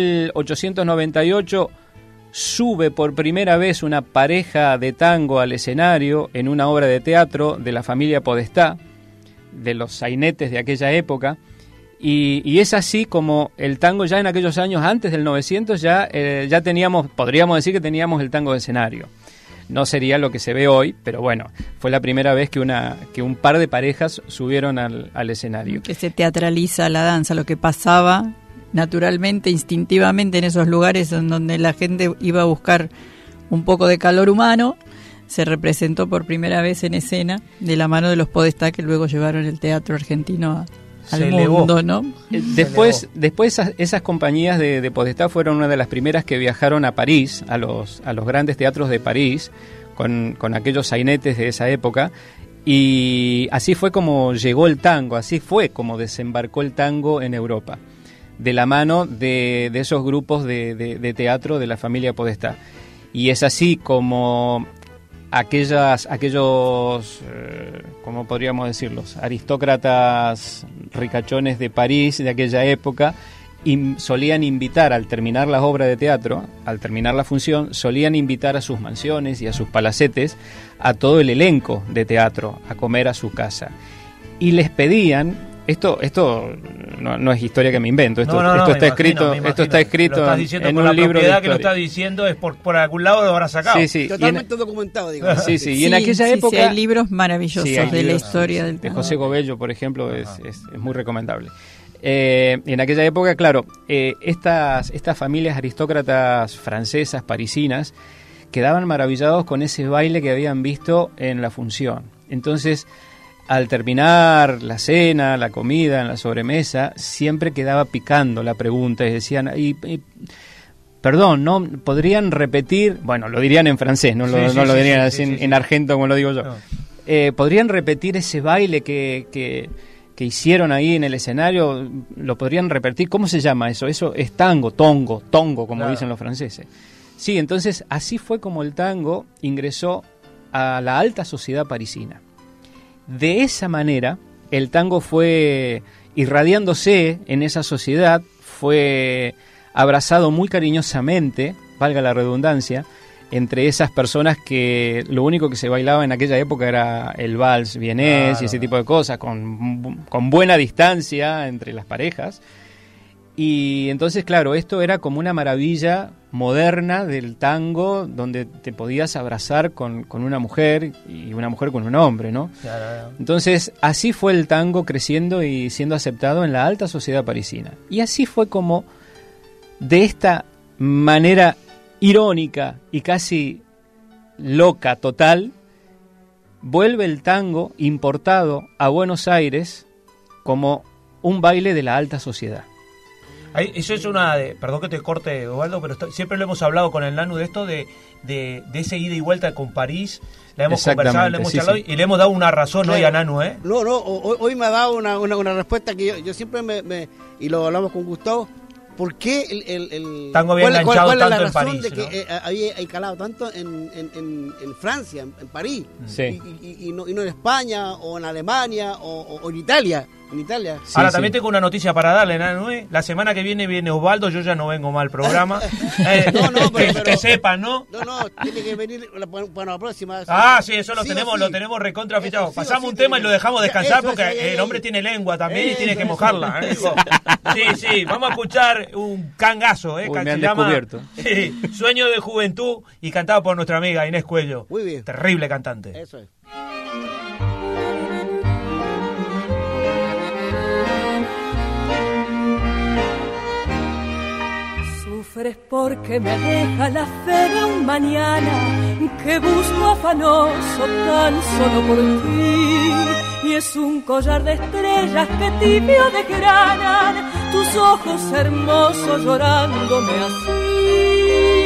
A: 1898 sube por primera vez una pareja de tango al escenario en una obra de teatro de la familia Podestá, de los sainetes de aquella época, y es así como el tango ya en aquellos años, antes del 900, ya teníamos, podríamos decir que teníamos el tango de escenario. No sería lo que se ve hoy, pero bueno, fue la primera vez que un par de parejas subieron al escenario.
H: Que se teatraliza la danza, lo que pasaba naturalmente, instintivamente en esos lugares en donde la gente iba a buscar un poco de calor humano, se representó por primera vez en escena de la mano de los Podestá, que luego llevaron el teatro argentino al mundo, ¿no?
A: Después esas compañías de Podestá fueron una de las primeras que viajaron a París, a los grandes teatros de París, con aquellos sainetes de esa época, y así fue como llegó el tango, así fue como desembarcó el tango en Europa, de la mano de esos grupos de teatro de la familia Podestá. Y es así como aquellos, ¿cómo podríamos decirlos? Aristócratas ricachones de París de aquella época solían invitar, al terminar las obras de teatro, al terminar la función, solían invitar a sus mansiones y a sus palacetes a todo el elenco de teatro a comer a su casa. Y les pedían, esto no es historia que me invento, esto está escrito, esto está escrito en un libro de historia.
C: Que lo está diciendo es por algún lado lo habrá sacado.
A: Sí,
D: totalmente documentado, digo.
A: Sí, y en aquella época
H: hay libros maravillosos de la historia del tango.
A: De José Gobello, por ejemplo, es muy recomendable. En aquella época, claro, estas familias aristócratas francesas, parisinas, quedaban maravillados con ese baile que habían visto en la función. Entonces, al terminar la cena, la comida, en la sobremesa, siempre quedaba picando la pregunta y decían, perdón, ¿no podrían repetir? Bueno, lo dirían en francés, no lo dirían así en argento como lo digo yo. No. ¿Podrían repetir ese baile que que hicieron ahí en el escenario, lo podrían repetir. ¿Cómo se llama eso? Eso es tango, tongo, como dicen los franceses. Sí, entonces así fue como el tango ingresó a la alta sociedad parisina. De esa manera, el tango fue irradiándose en esa sociedad, fue abrazado muy cariñosamente, valga la redundancia, entre esas personas que lo único que se bailaba en aquella época era el vals vienés y ese tipo de cosas, con buena distancia entre las parejas. Y entonces, claro, esto era como una maravilla moderna del tango, donde te podías abrazar con una mujer y una mujer con un hombre, ¿no? Claro. Entonces, así fue el tango creciendo y siendo aceptado en la alta sociedad parisina. Y así fue como, de esta manera irónica y casi loca total, vuelve el tango importado a Buenos Aires como un baile de la alta sociedad.
C: Eso es una de, perdón que te corte, Osvaldo, pero siempre lo hemos hablado con el Nanu de esto de ese ida y vuelta con París. La hemos conversado, la hemos charlado, y le hemos dado una razón hoy a Nanu, ¿eh?
D: No, hoy me ha dado una respuesta que yo siempre y lo hablamos con Gustavo. ¿Por qué el
C: tango había enganchado
D: ¿cuál
C: tanto
D: es la
C: en
D: razón
C: París,
D: de que había calado tanto en Francia, en París,
A: sí.
D: y no en España, o en Alemania, o en Italia? Sí,
C: ahora también tengo una noticia para darle, Nanu. La semana que viene Osvaldo, yo ya no vengo más al programa. Pero que sepan, ¿no?
D: No, tiene que venir para la próxima.
C: Sí, eso lo tenemos recontra fichado. Pasamos un tema y lo dejamos descansar porque el hombre tiene lengua también y tiene que mojarla. Sí, vamos a escuchar un cangazo,
A: que
C: se llama Sueño de Juventud, y cantado por nuestra amiga Inés Cuello.
D: Muy bien.
C: Terrible cantante.
D: Eso es.
I: Sufres porque me aleja la fe de un mañana que busco afanoso tan solo por ti. Y es un collar de estrellas que tibio desgranan tus ojos hermosos llorándome así.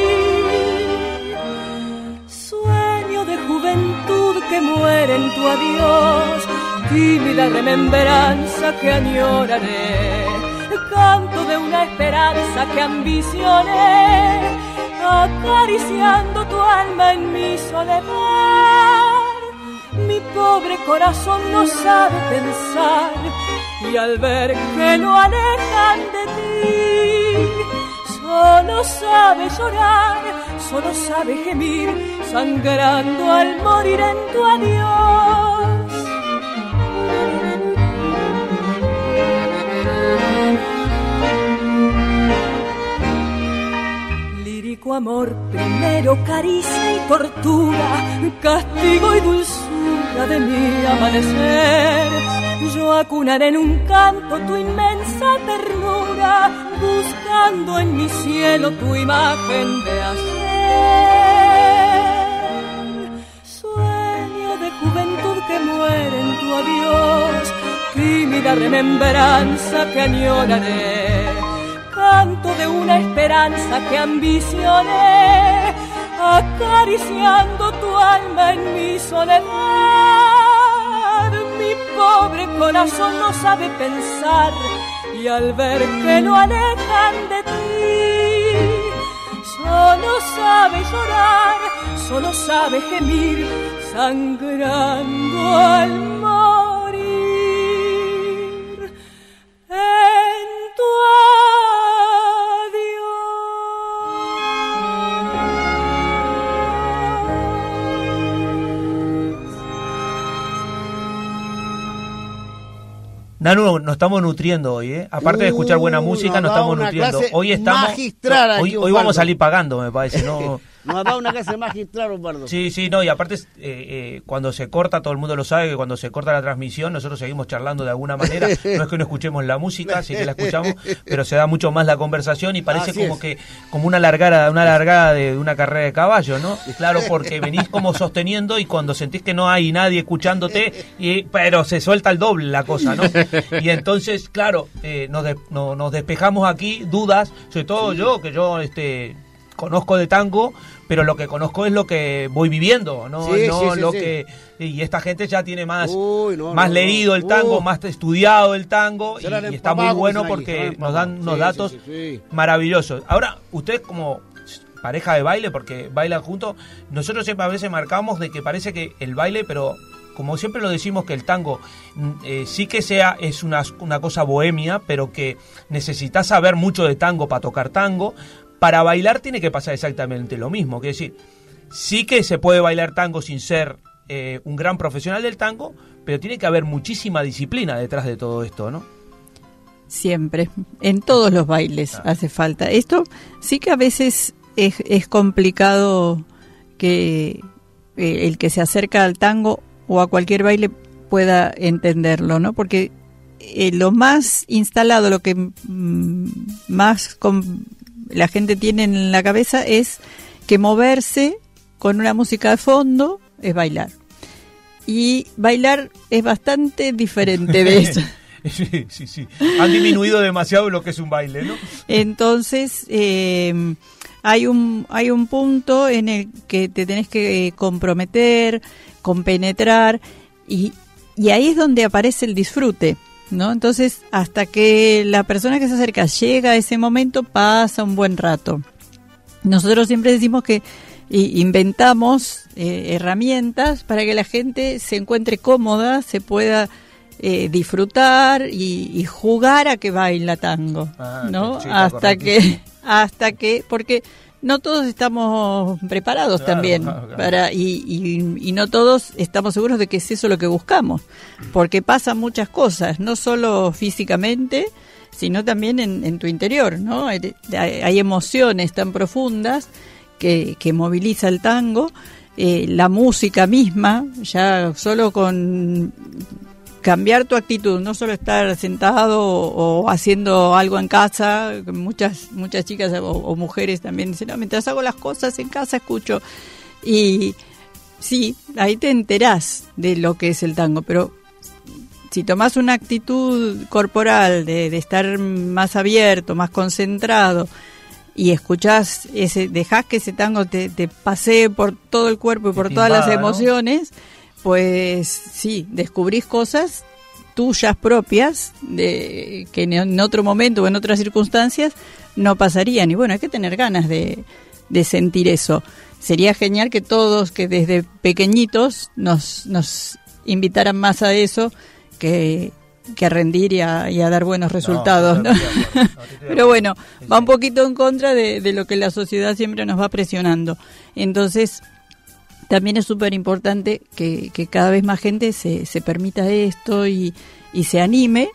I: Sueño de juventud que muere en tu adiós, tímida remembranza que añoraré, canto de una esperanza que ambicioné, acariciando tu alma en mi soledad. Mi pobre corazón no sabe pensar, y al ver que lo alejan de ti, solo sabe llorar, solo sabe gemir, sangrando al morir en tu adiós. Lírico amor, primero caricia y tortura, castigo y dulzura de mi amanecer. Yo acunaré en un canto tu inmensa ternura, buscando en mi cielo tu imagen de ayer. Sueño de juventud que muere en tu adiós, tímida remembranza que añoraré, canto de una esperanza que ambicioné, acariciando tu alma en mi soledad. Mi pobre corazón no sabe pensar, y al ver que lo alejan de ti, solo sabe llorar, solo sabe gemir, sangrando al morir en tu
C: Nanu, nos estamos nutriendo hoy, ¿eh? Aparte de escuchar buena música, nos estamos nutriendo. Hoy estamos
D: magistral
C: hoy vamos a salir pagando, me parece, ¿no?
D: Nos ha dado una clase magistral, Osvaldo.
C: Sí, no, y aparte cuando se corta, todo el mundo lo sabe, que cuando se corta la transmisión nosotros seguimos charlando de alguna manera. No es que no escuchemos la música, sí que la escuchamos, pero se da mucho más la conversación y parece como una largada de una carrera de caballo, ¿no? Claro, porque venís como sosteniendo y cuando sentís que no hay nadie escuchándote, pero se suelta el doble la cosa, ¿no? Y entonces, claro, nos despejamos aquí dudas, sobre todo yo, que yo conozco de tango, pero lo que conozco es lo que voy viviendo, no,
D: Sí,
C: no
D: sí, sí,
C: lo
D: sí.
C: que... Y esta gente ya tiene más,
D: Uy, no,
C: más
D: no,
C: leído
D: no.
C: el tango, más estudiado el tango,
D: Se la han
C: y está muy
D: empapado,
C: bueno
D: como dicen ahí,
C: porque
D: se la han
C: nos dan unos
D: empapado.
C: datos
D: Sí, sí, sí.
C: maravillosos. Ahora, ustedes como pareja de baile, porque bailan juntos, nosotros siempre a veces marcamos de que parece que el baile, pero como siempre lo decimos, que el tango sí que es una cosa bohemia, pero que necesitas saber mucho de tango para tocar tango. Para bailar tiene que pasar exactamente lo mismo, que es decir, sí que se puede bailar tango sin ser un gran profesional del tango, pero tiene que haber muchísima disciplina detrás de todo esto, ¿no?
H: Siempre, en todos los bailes hace falta. Esto sí que a veces es complicado que el que se acerca al tango o a cualquier baile pueda entenderlo, ¿no? Porque lo más instalado, lo que más la gente tiene en la cabeza es que moverse con una música de fondo es bailar. Y bailar es bastante diferente de eso.
C: Sí, sí, sí. Han disminuido demasiado lo que es un baile, ¿no?
H: Entonces, hay un punto en el que te tenés que comprometer, compenetrar, y ahí es donde aparece el disfrute, ¿no? Entonces, hasta que la persona que se acerca llega a ese momento, pasa un buen rato. Nosotros siempre decimos que inventamos herramientas para que la gente se encuentre cómoda, se pueda disfrutar y jugar a que baila tango, ¿no? Hasta que porque no todos estamos preparados, claro, también claro. Y no todos estamos seguros de que es eso lo que buscamos, porque pasan muchas cosas, no solo físicamente, sino también en tu interior, ¿no? Hay emociones tan profundas que moviliza el tango, la música misma, ya solo con cambiar tu actitud, no solo estar sentado o haciendo algo en casa. Muchas chicas o mujeres también dicen, no, mientras hago las cosas en casa escucho. Y sí, ahí te enterás de lo que es el tango, pero si tomás una actitud corporal de estar más abierto, más concentrado, y escuchás, dejás que ese tango te pasee por todo el cuerpo y por todas las emociones, ¿no? Pues sí, descubrís cosas tuyas propias que en otro momento o en otras circunstancias no pasarían. Y bueno, hay que tener ganas de sentir eso. Sería genial que todos, que desde pequeñitos nos invitaran más a eso, que a rendir y a dar buenos resultados, ¿no? Pero bueno, va un poquito en contra de lo que la sociedad siempre nos va presionando. Entonces, también es súper importante que cada vez más gente se permita esto y se anime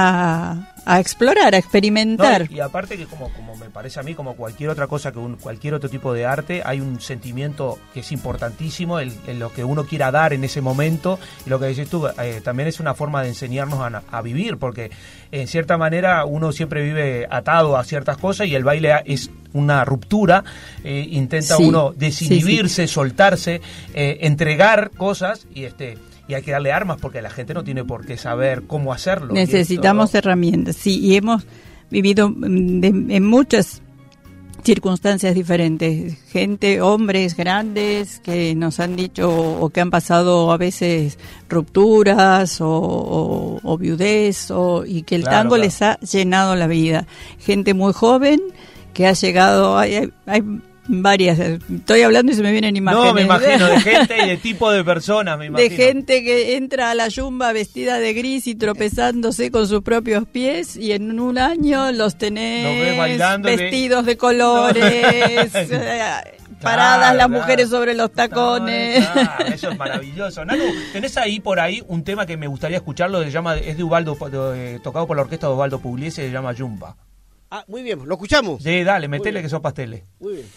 H: a explorar, a experimentar.
C: No, y aparte que como me parece a mí, como cualquier otra cosa, cualquier otro tipo de arte, hay un sentimiento que es importantísimo en lo que uno quiera dar en ese momento, y lo que dices tú, también es una forma de enseñarnos a vivir, porque en cierta manera uno siempre vive atado a ciertas cosas y el baile es una ruptura, intenta uno desinhibirse, soltarse, entregar cosas y hay que darle armas porque la gente no tiene por qué saber cómo hacerlo.
H: Necesitamos herramientas, sí, y hemos vivido en muchas circunstancias diferentes, hombres grandes que nos han dicho o que han pasado a veces rupturas o viudez y que el tango les ha llenado la vida, gente muy joven que ha llegado, hay varias, estoy hablando y se me vienen imágenes.
C: No, me imagino, de gente y de tipo de personas, me imagino.
H: De gente que entra a la yumba vestida de gris y tropezándose con sus propios pies, y en un año los tenés vestidos de colores, paradas las mujeres sobre los tacones.
C: Eso es maravilloso. Nanu, tenés ahí por ahí un tema que me gustaría escucharlo, es de Ubaldo, tocado por la orquesta de Ubaldo Pugliese, se llama Yumba.
D: Ah, muy bien, ¿lo escuchamos?
C: Sí, dale, metele que son pasteles.
D: Muy bien.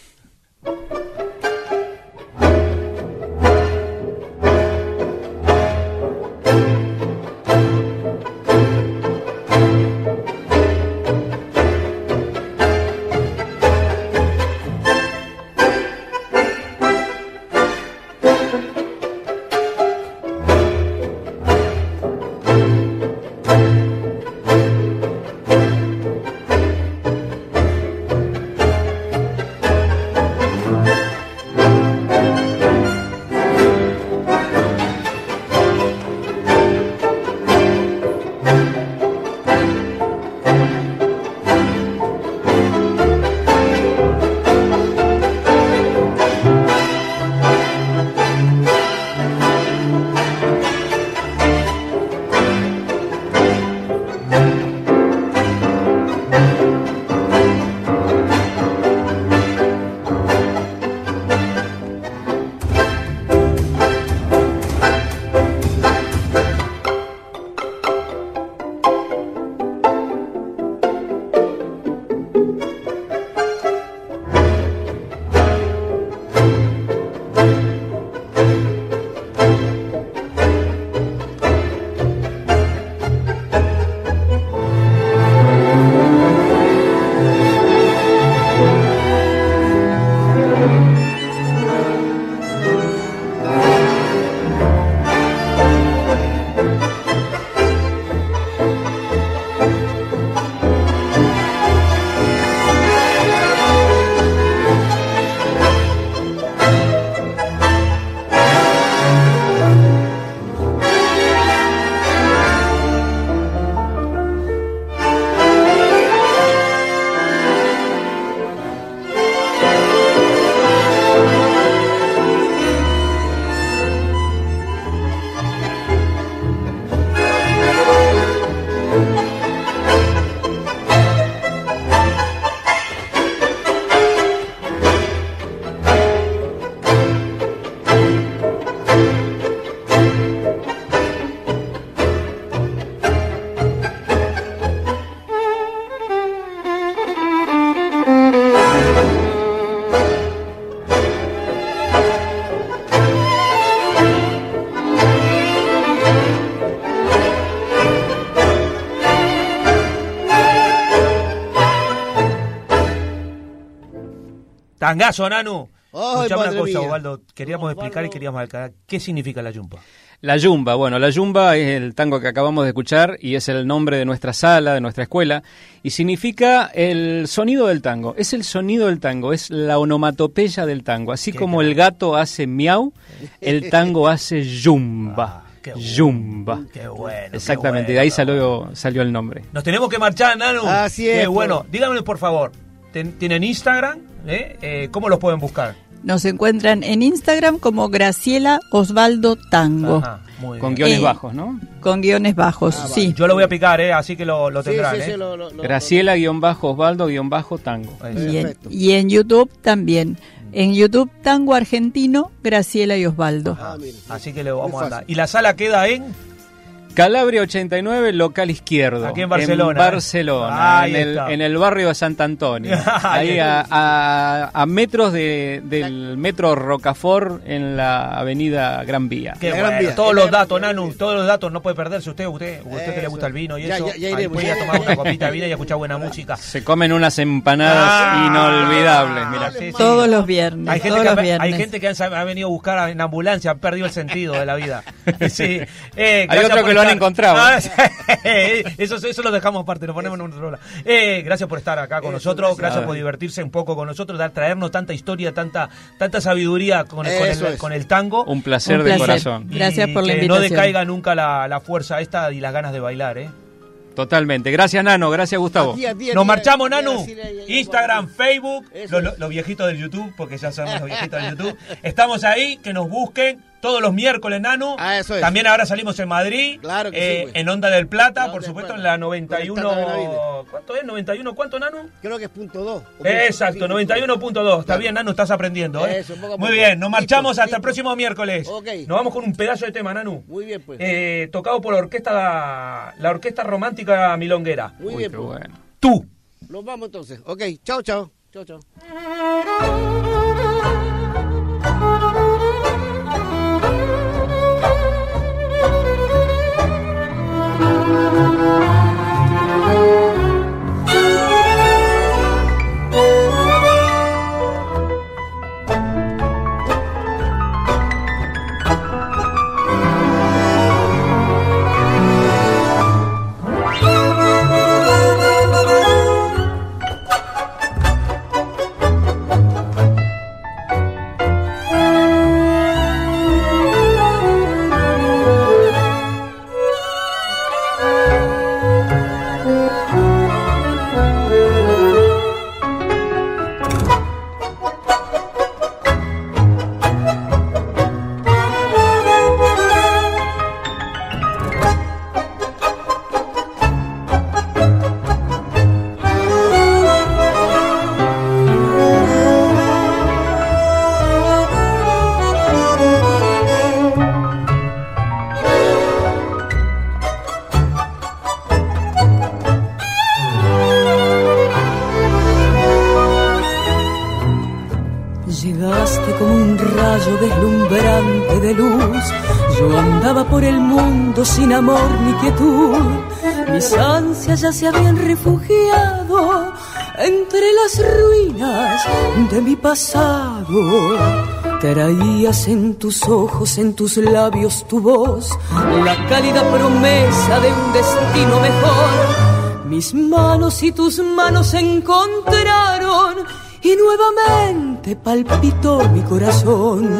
C: Tangazo, Nanu.
D: Ay,
C: Escuchame una
D: madre
C: cosa,
D: mía.
C: Osvaldo. Queríamos explicar y queríamos aclarar. ¿Qué significa la yumba?
A: La yumba, bueno, la yumba es el tango que acabamos de escuchar y es el nombre de nuestra sala, de nuestra escuela, y significa el sonido del tango. Es el sonido del tango, es la onomatopeya del tango. Así como el gato hace miau, el tango hace yumba.
C: Qué bueno,
A: Yumba.
C: Qué bueno.
A: Exactamente,
C: qué
A: de ahí
C: bueno.
A: salió el nombre.
C: Nos tenemos que marchar, Nanu.
D: Así es,
C: Qué bueno.
D: pues.
C: Díganme, por favor, ¿tienen Instagram? ¿Cómo los pueden buscar?
H: Nos encuentran en Instagram como Graciela Osvaldo Tango.
C: Ajá, muy
A: Con
C: bien.
A: guiones bajos, ¿no?
H: Con guiones bajos, sí.
C: Yo lo voy a picar, así que lo
D: Sí,
C: tendrán.
D: sí, sí, lo-
A: Graciela-Osvaldo-Tango.
C: Ahí
H: Y en,
D: Perfecto.
H: y en YouTube también. En YouTube Tango Argentino, Graciela y Osvaldo.
D: Ah, mira.
C: Así que le vamos
D: Muy
C: a dar.
D: fácil.
C: Y la sala queda en...
A: Calabria 89, local izquierdo.
C: Aquí en Barcelona,
A: En Barcelona,
C: Ahí está.
A: en el barrio de Sant Antonio.
C: Ahí
A: Ahí a metros del metro Rocafort en la avenida Gran Vía.
C: Qué
D: La Gran
C: bueno.
D: Vía.
C: Todos
D: La
C: los
D: Gran
C: datos,
D: Vía.
C: Nanu, todos los datos no puede perderse usted que le
D: Eso.
C: gusta el vino y
D: Ya,
C: eso.
D: ya
C: Ahí
D: iremos.
C: puede ir a tomar una copita de vino y escuchar buena música.
A: Se comen unas empanadas inolvidables. Mira.
C: Sí, sí.
H: Todos los viernes.
C: Hay gente,
H: todos
C: que
H: los
C: ha,
H: viernes.
C: hay gente que ha venido a buscar en ambulancia, han perdido el sentido de la vida. Sí.
A: Hay
C: Gracias
A: otros
C: por
A: que lo han
C: estar.
A: encontrado.
C: Ah, eso lo dejamos aparte, lo ponemos en un otro lado. Gracias por estar acá con nosotros, gracias por divertirse un poco con nosotros, traernos tanta historia, tanta sabiduría con el tango.
A: Un placer
H: Un
A: de
H: placer.
A: corazón.
H: Gracias por la
C: que no
H: invitación.
C: decaiga nunca la fuerza esta y las ganas de bailar,
A: Totalmente. Gracias, Nano. Gracias, Gustavo.
C: Nos marchamos, Nanu.
D: Sí,
C: Instagram, Facebook,
D: Eso
C: los viejitos del YouTube, porque ya sabemos los viejitos del YouTube. Estamos ahí, que nos busquen todos los miércoles, Nanu.
D: Ah, eso es.
C: También ahora salimos en Madrid,
D: Claro que sí, pues.
C: en Onda del Plata,
D: Onda
C: por
D: del
C: supuesto,
D: Plata.
C: en la
D: Con el
C: 91.
D: Tata Benavides.
C: ¿Cuánto es? ¿91 cuánto, Nanu?
D: Creo que es punto 2.
C: Exacto, 91.2. Está bien, Nanu, estás aprendiendo,
D: Eso, poco a
C: Muy
D: poco.
C: bien, nos marchamos
D: Listo,
C: hasta el
D: listo.
C: próximo miércoles.
D: Ok.
C: Nos vamos con un pedazo de tema, Nanu.
D: Muy bien, pues.
C: Tocado por la orquesta romántica milonguera.
D: Muy
A: Uy,
D: bien,
A: qué
D: pues.
A: bueno.
C: Tú.
D: Nos vamos entonces. Ok, chao, chao. Chao, chao.
I: Llegaste como un rayo deslumbrante de luz. Yo andaba por el mundo sin amor ni quietud. Mis ansias ya se habían refugiado entre las ruinas de mi pasado. Traías en tus ojos, en tus labios tu voz, la cálida promesa de un destino mejor. Mis manos y tus manos se encontraron y nuevamente palpitó mi corazón.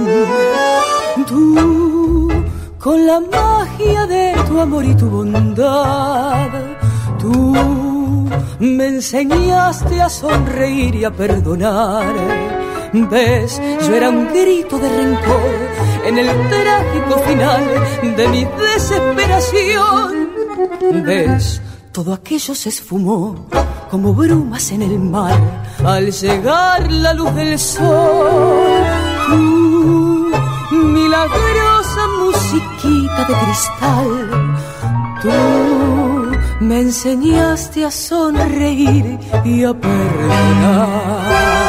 I: Tú, con la magia de tu amor y tu bondad, tú me enseñaste a sonreír y a perdonar. Ves, yo era un grito de rencor en el trágico final de mi desesperación. Ves, todo aquello se esfumó como brumas en el mar al llegar la luz del sol. Tú, milagrosa musiquita de cristal, tú me enseñaste a sonreír y a perdonar.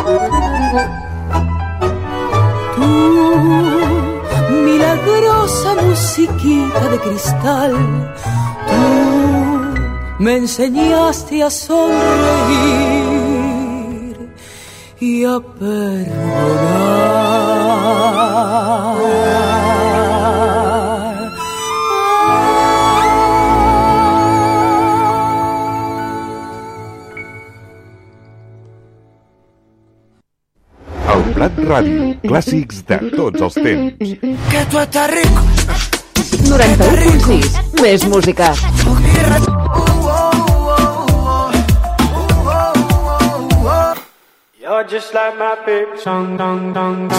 I: Milagrosa musiquita de cristal, tú me enseñaste a sonreír y a perdonar.
J: El Plat Ràdio, clàssics de tots els temps.
K: Que tu estàs rico.
L: 91.6, més música.
K: You're just like my baby song, dong, dong,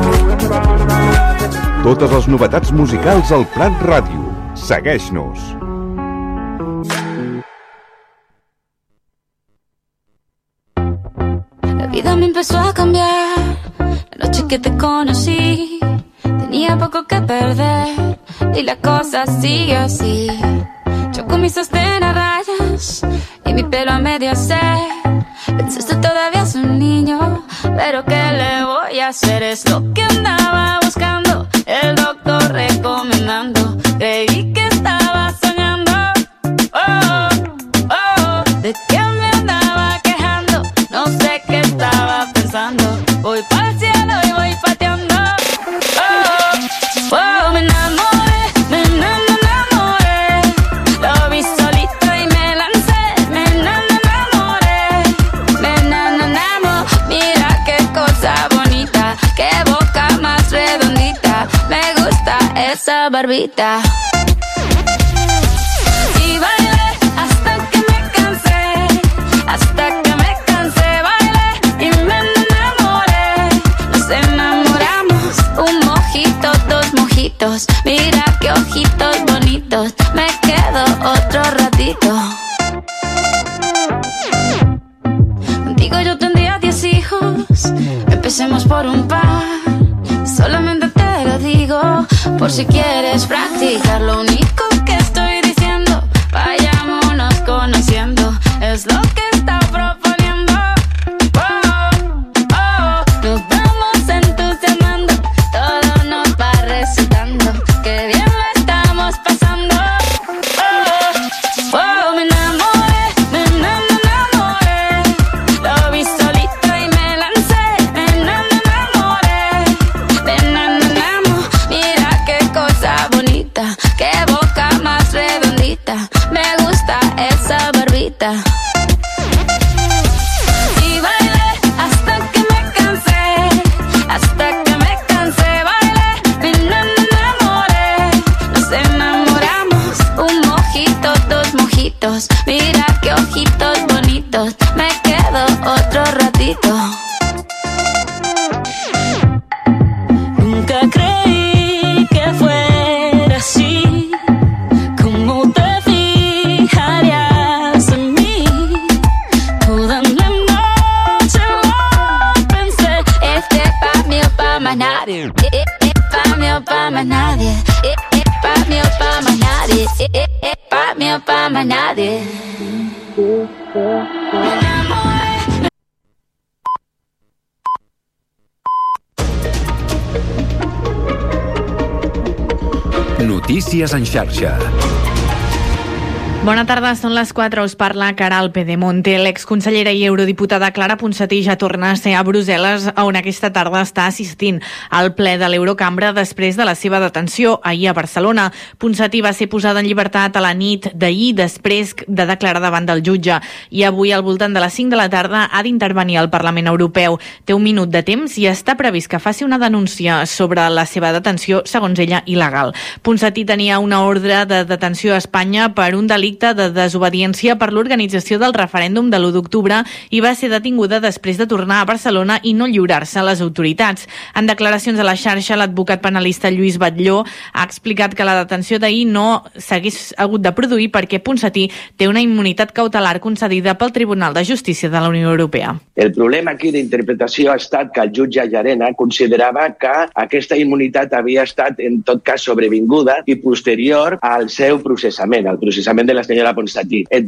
J: Totes les novetats musicals al Plat Ràdio. Segueix-nos.
M: La vida me empezó a cambiar la noche que te conocí. Tenía poco que perder y la cosa sigue así. Yo con mi sostén a rayas y mi pelo a medio hacer. Pensaste todavía es un niño, pero ¿qué le voy a hacer? Es lo que andaba buscando, el doctor recomendando. Creí que estaba soñando, oh, oh, de que me andaba quejando. No sé qué estaba pensando. Voy para el cielo y voy pateando, oh, oh, me enamoré, me enamoré. Lo vi solito y me lancé, me enamoré, me enamoré. Mira qué cosa bonita, qué boca más redondita. Me gusta esa barbita. Y bailé hasta que me cansé, hasta que me cansé. Bailé y me enamoré. Nos enamoramos, un mojito, dos mojitos. Mira qué ojitos bonitos. Me quedo otro ratito. Contigo yo tendría 10 hijos. Empecemos por un par. Solamente te lo digo por si quieres practicar. Lo único que estoy diciendo, vayámonos conociendo. Es lo que está proponiendo. Oh, oh, nos vamos entusiasmando. Todo nos va resultando. Qué bien lo estamos pasando. Oh, oh, me enamoré, me enamoré. Lo vi solito y me lancé. Me enamoré, me enamoré. Mira qué cosa bonita, qué boca más redondita. Me gusta esa barbita. Y bailé hasta que me cansé, hasta que me cansé. Bailé, me enamoré. Nos enamoramos, un mojito, dos mojitos. Mira qué ojitos bonitos. Me quedo otro ratito. Nunca creí que fuera así. ¿Cómo te fijarías en mí? Toda la noche lo pensé. Este pa' mí o pa' más nadie. Pa' mí o pa' más nadie. Pa' mí o pa' más nadie. Pa' mí o pa' más nadie.
N: Notícies en xarxa.
O: Bona tarda, són les 4, us parla Caral Pedemonte. L'exconsellera i eurodiputada Clara Ponsatí ja torna a ser a Brussel·les, on aquesta tarda està assistint al ple de l'Eurocambra després de la seva detenció ahir a Barcelona. Ponsatí va ser posada en llibertat a la nit d'ahir després de declarar davant del jutge i avui al voltant de les 5 de la tarda ha d'intervenir al Parlament Europeu. Té un minut de temps i està previst que faci una denúncia sobre la seva detenció, segons ella, il·legal. Ponsatí tenia una ordre de detenció a Espanya per un delicte de desobediència per l'organització del referèndum de l'1 d'octubre i va ser detinguda després de tornar a Barcelona i no lliurar-se a les autoritats. En declaracions a la xarxa, l'advocat penalista Lluís Batlló ha explicat que la detenció d'ahir no s'hagués hagut de produir perquè Ponsatí té una immunitat cautelar concedida pel Tribunal de Justícia de la Unió Europea.
P: El problema aquí d'interpretació ha estat que el jutge Llarena considerava que aquesta immunitat havia estat en tot cas sobrevinguda i posterior al seu processament, al processament de la senyora Ponsatí. En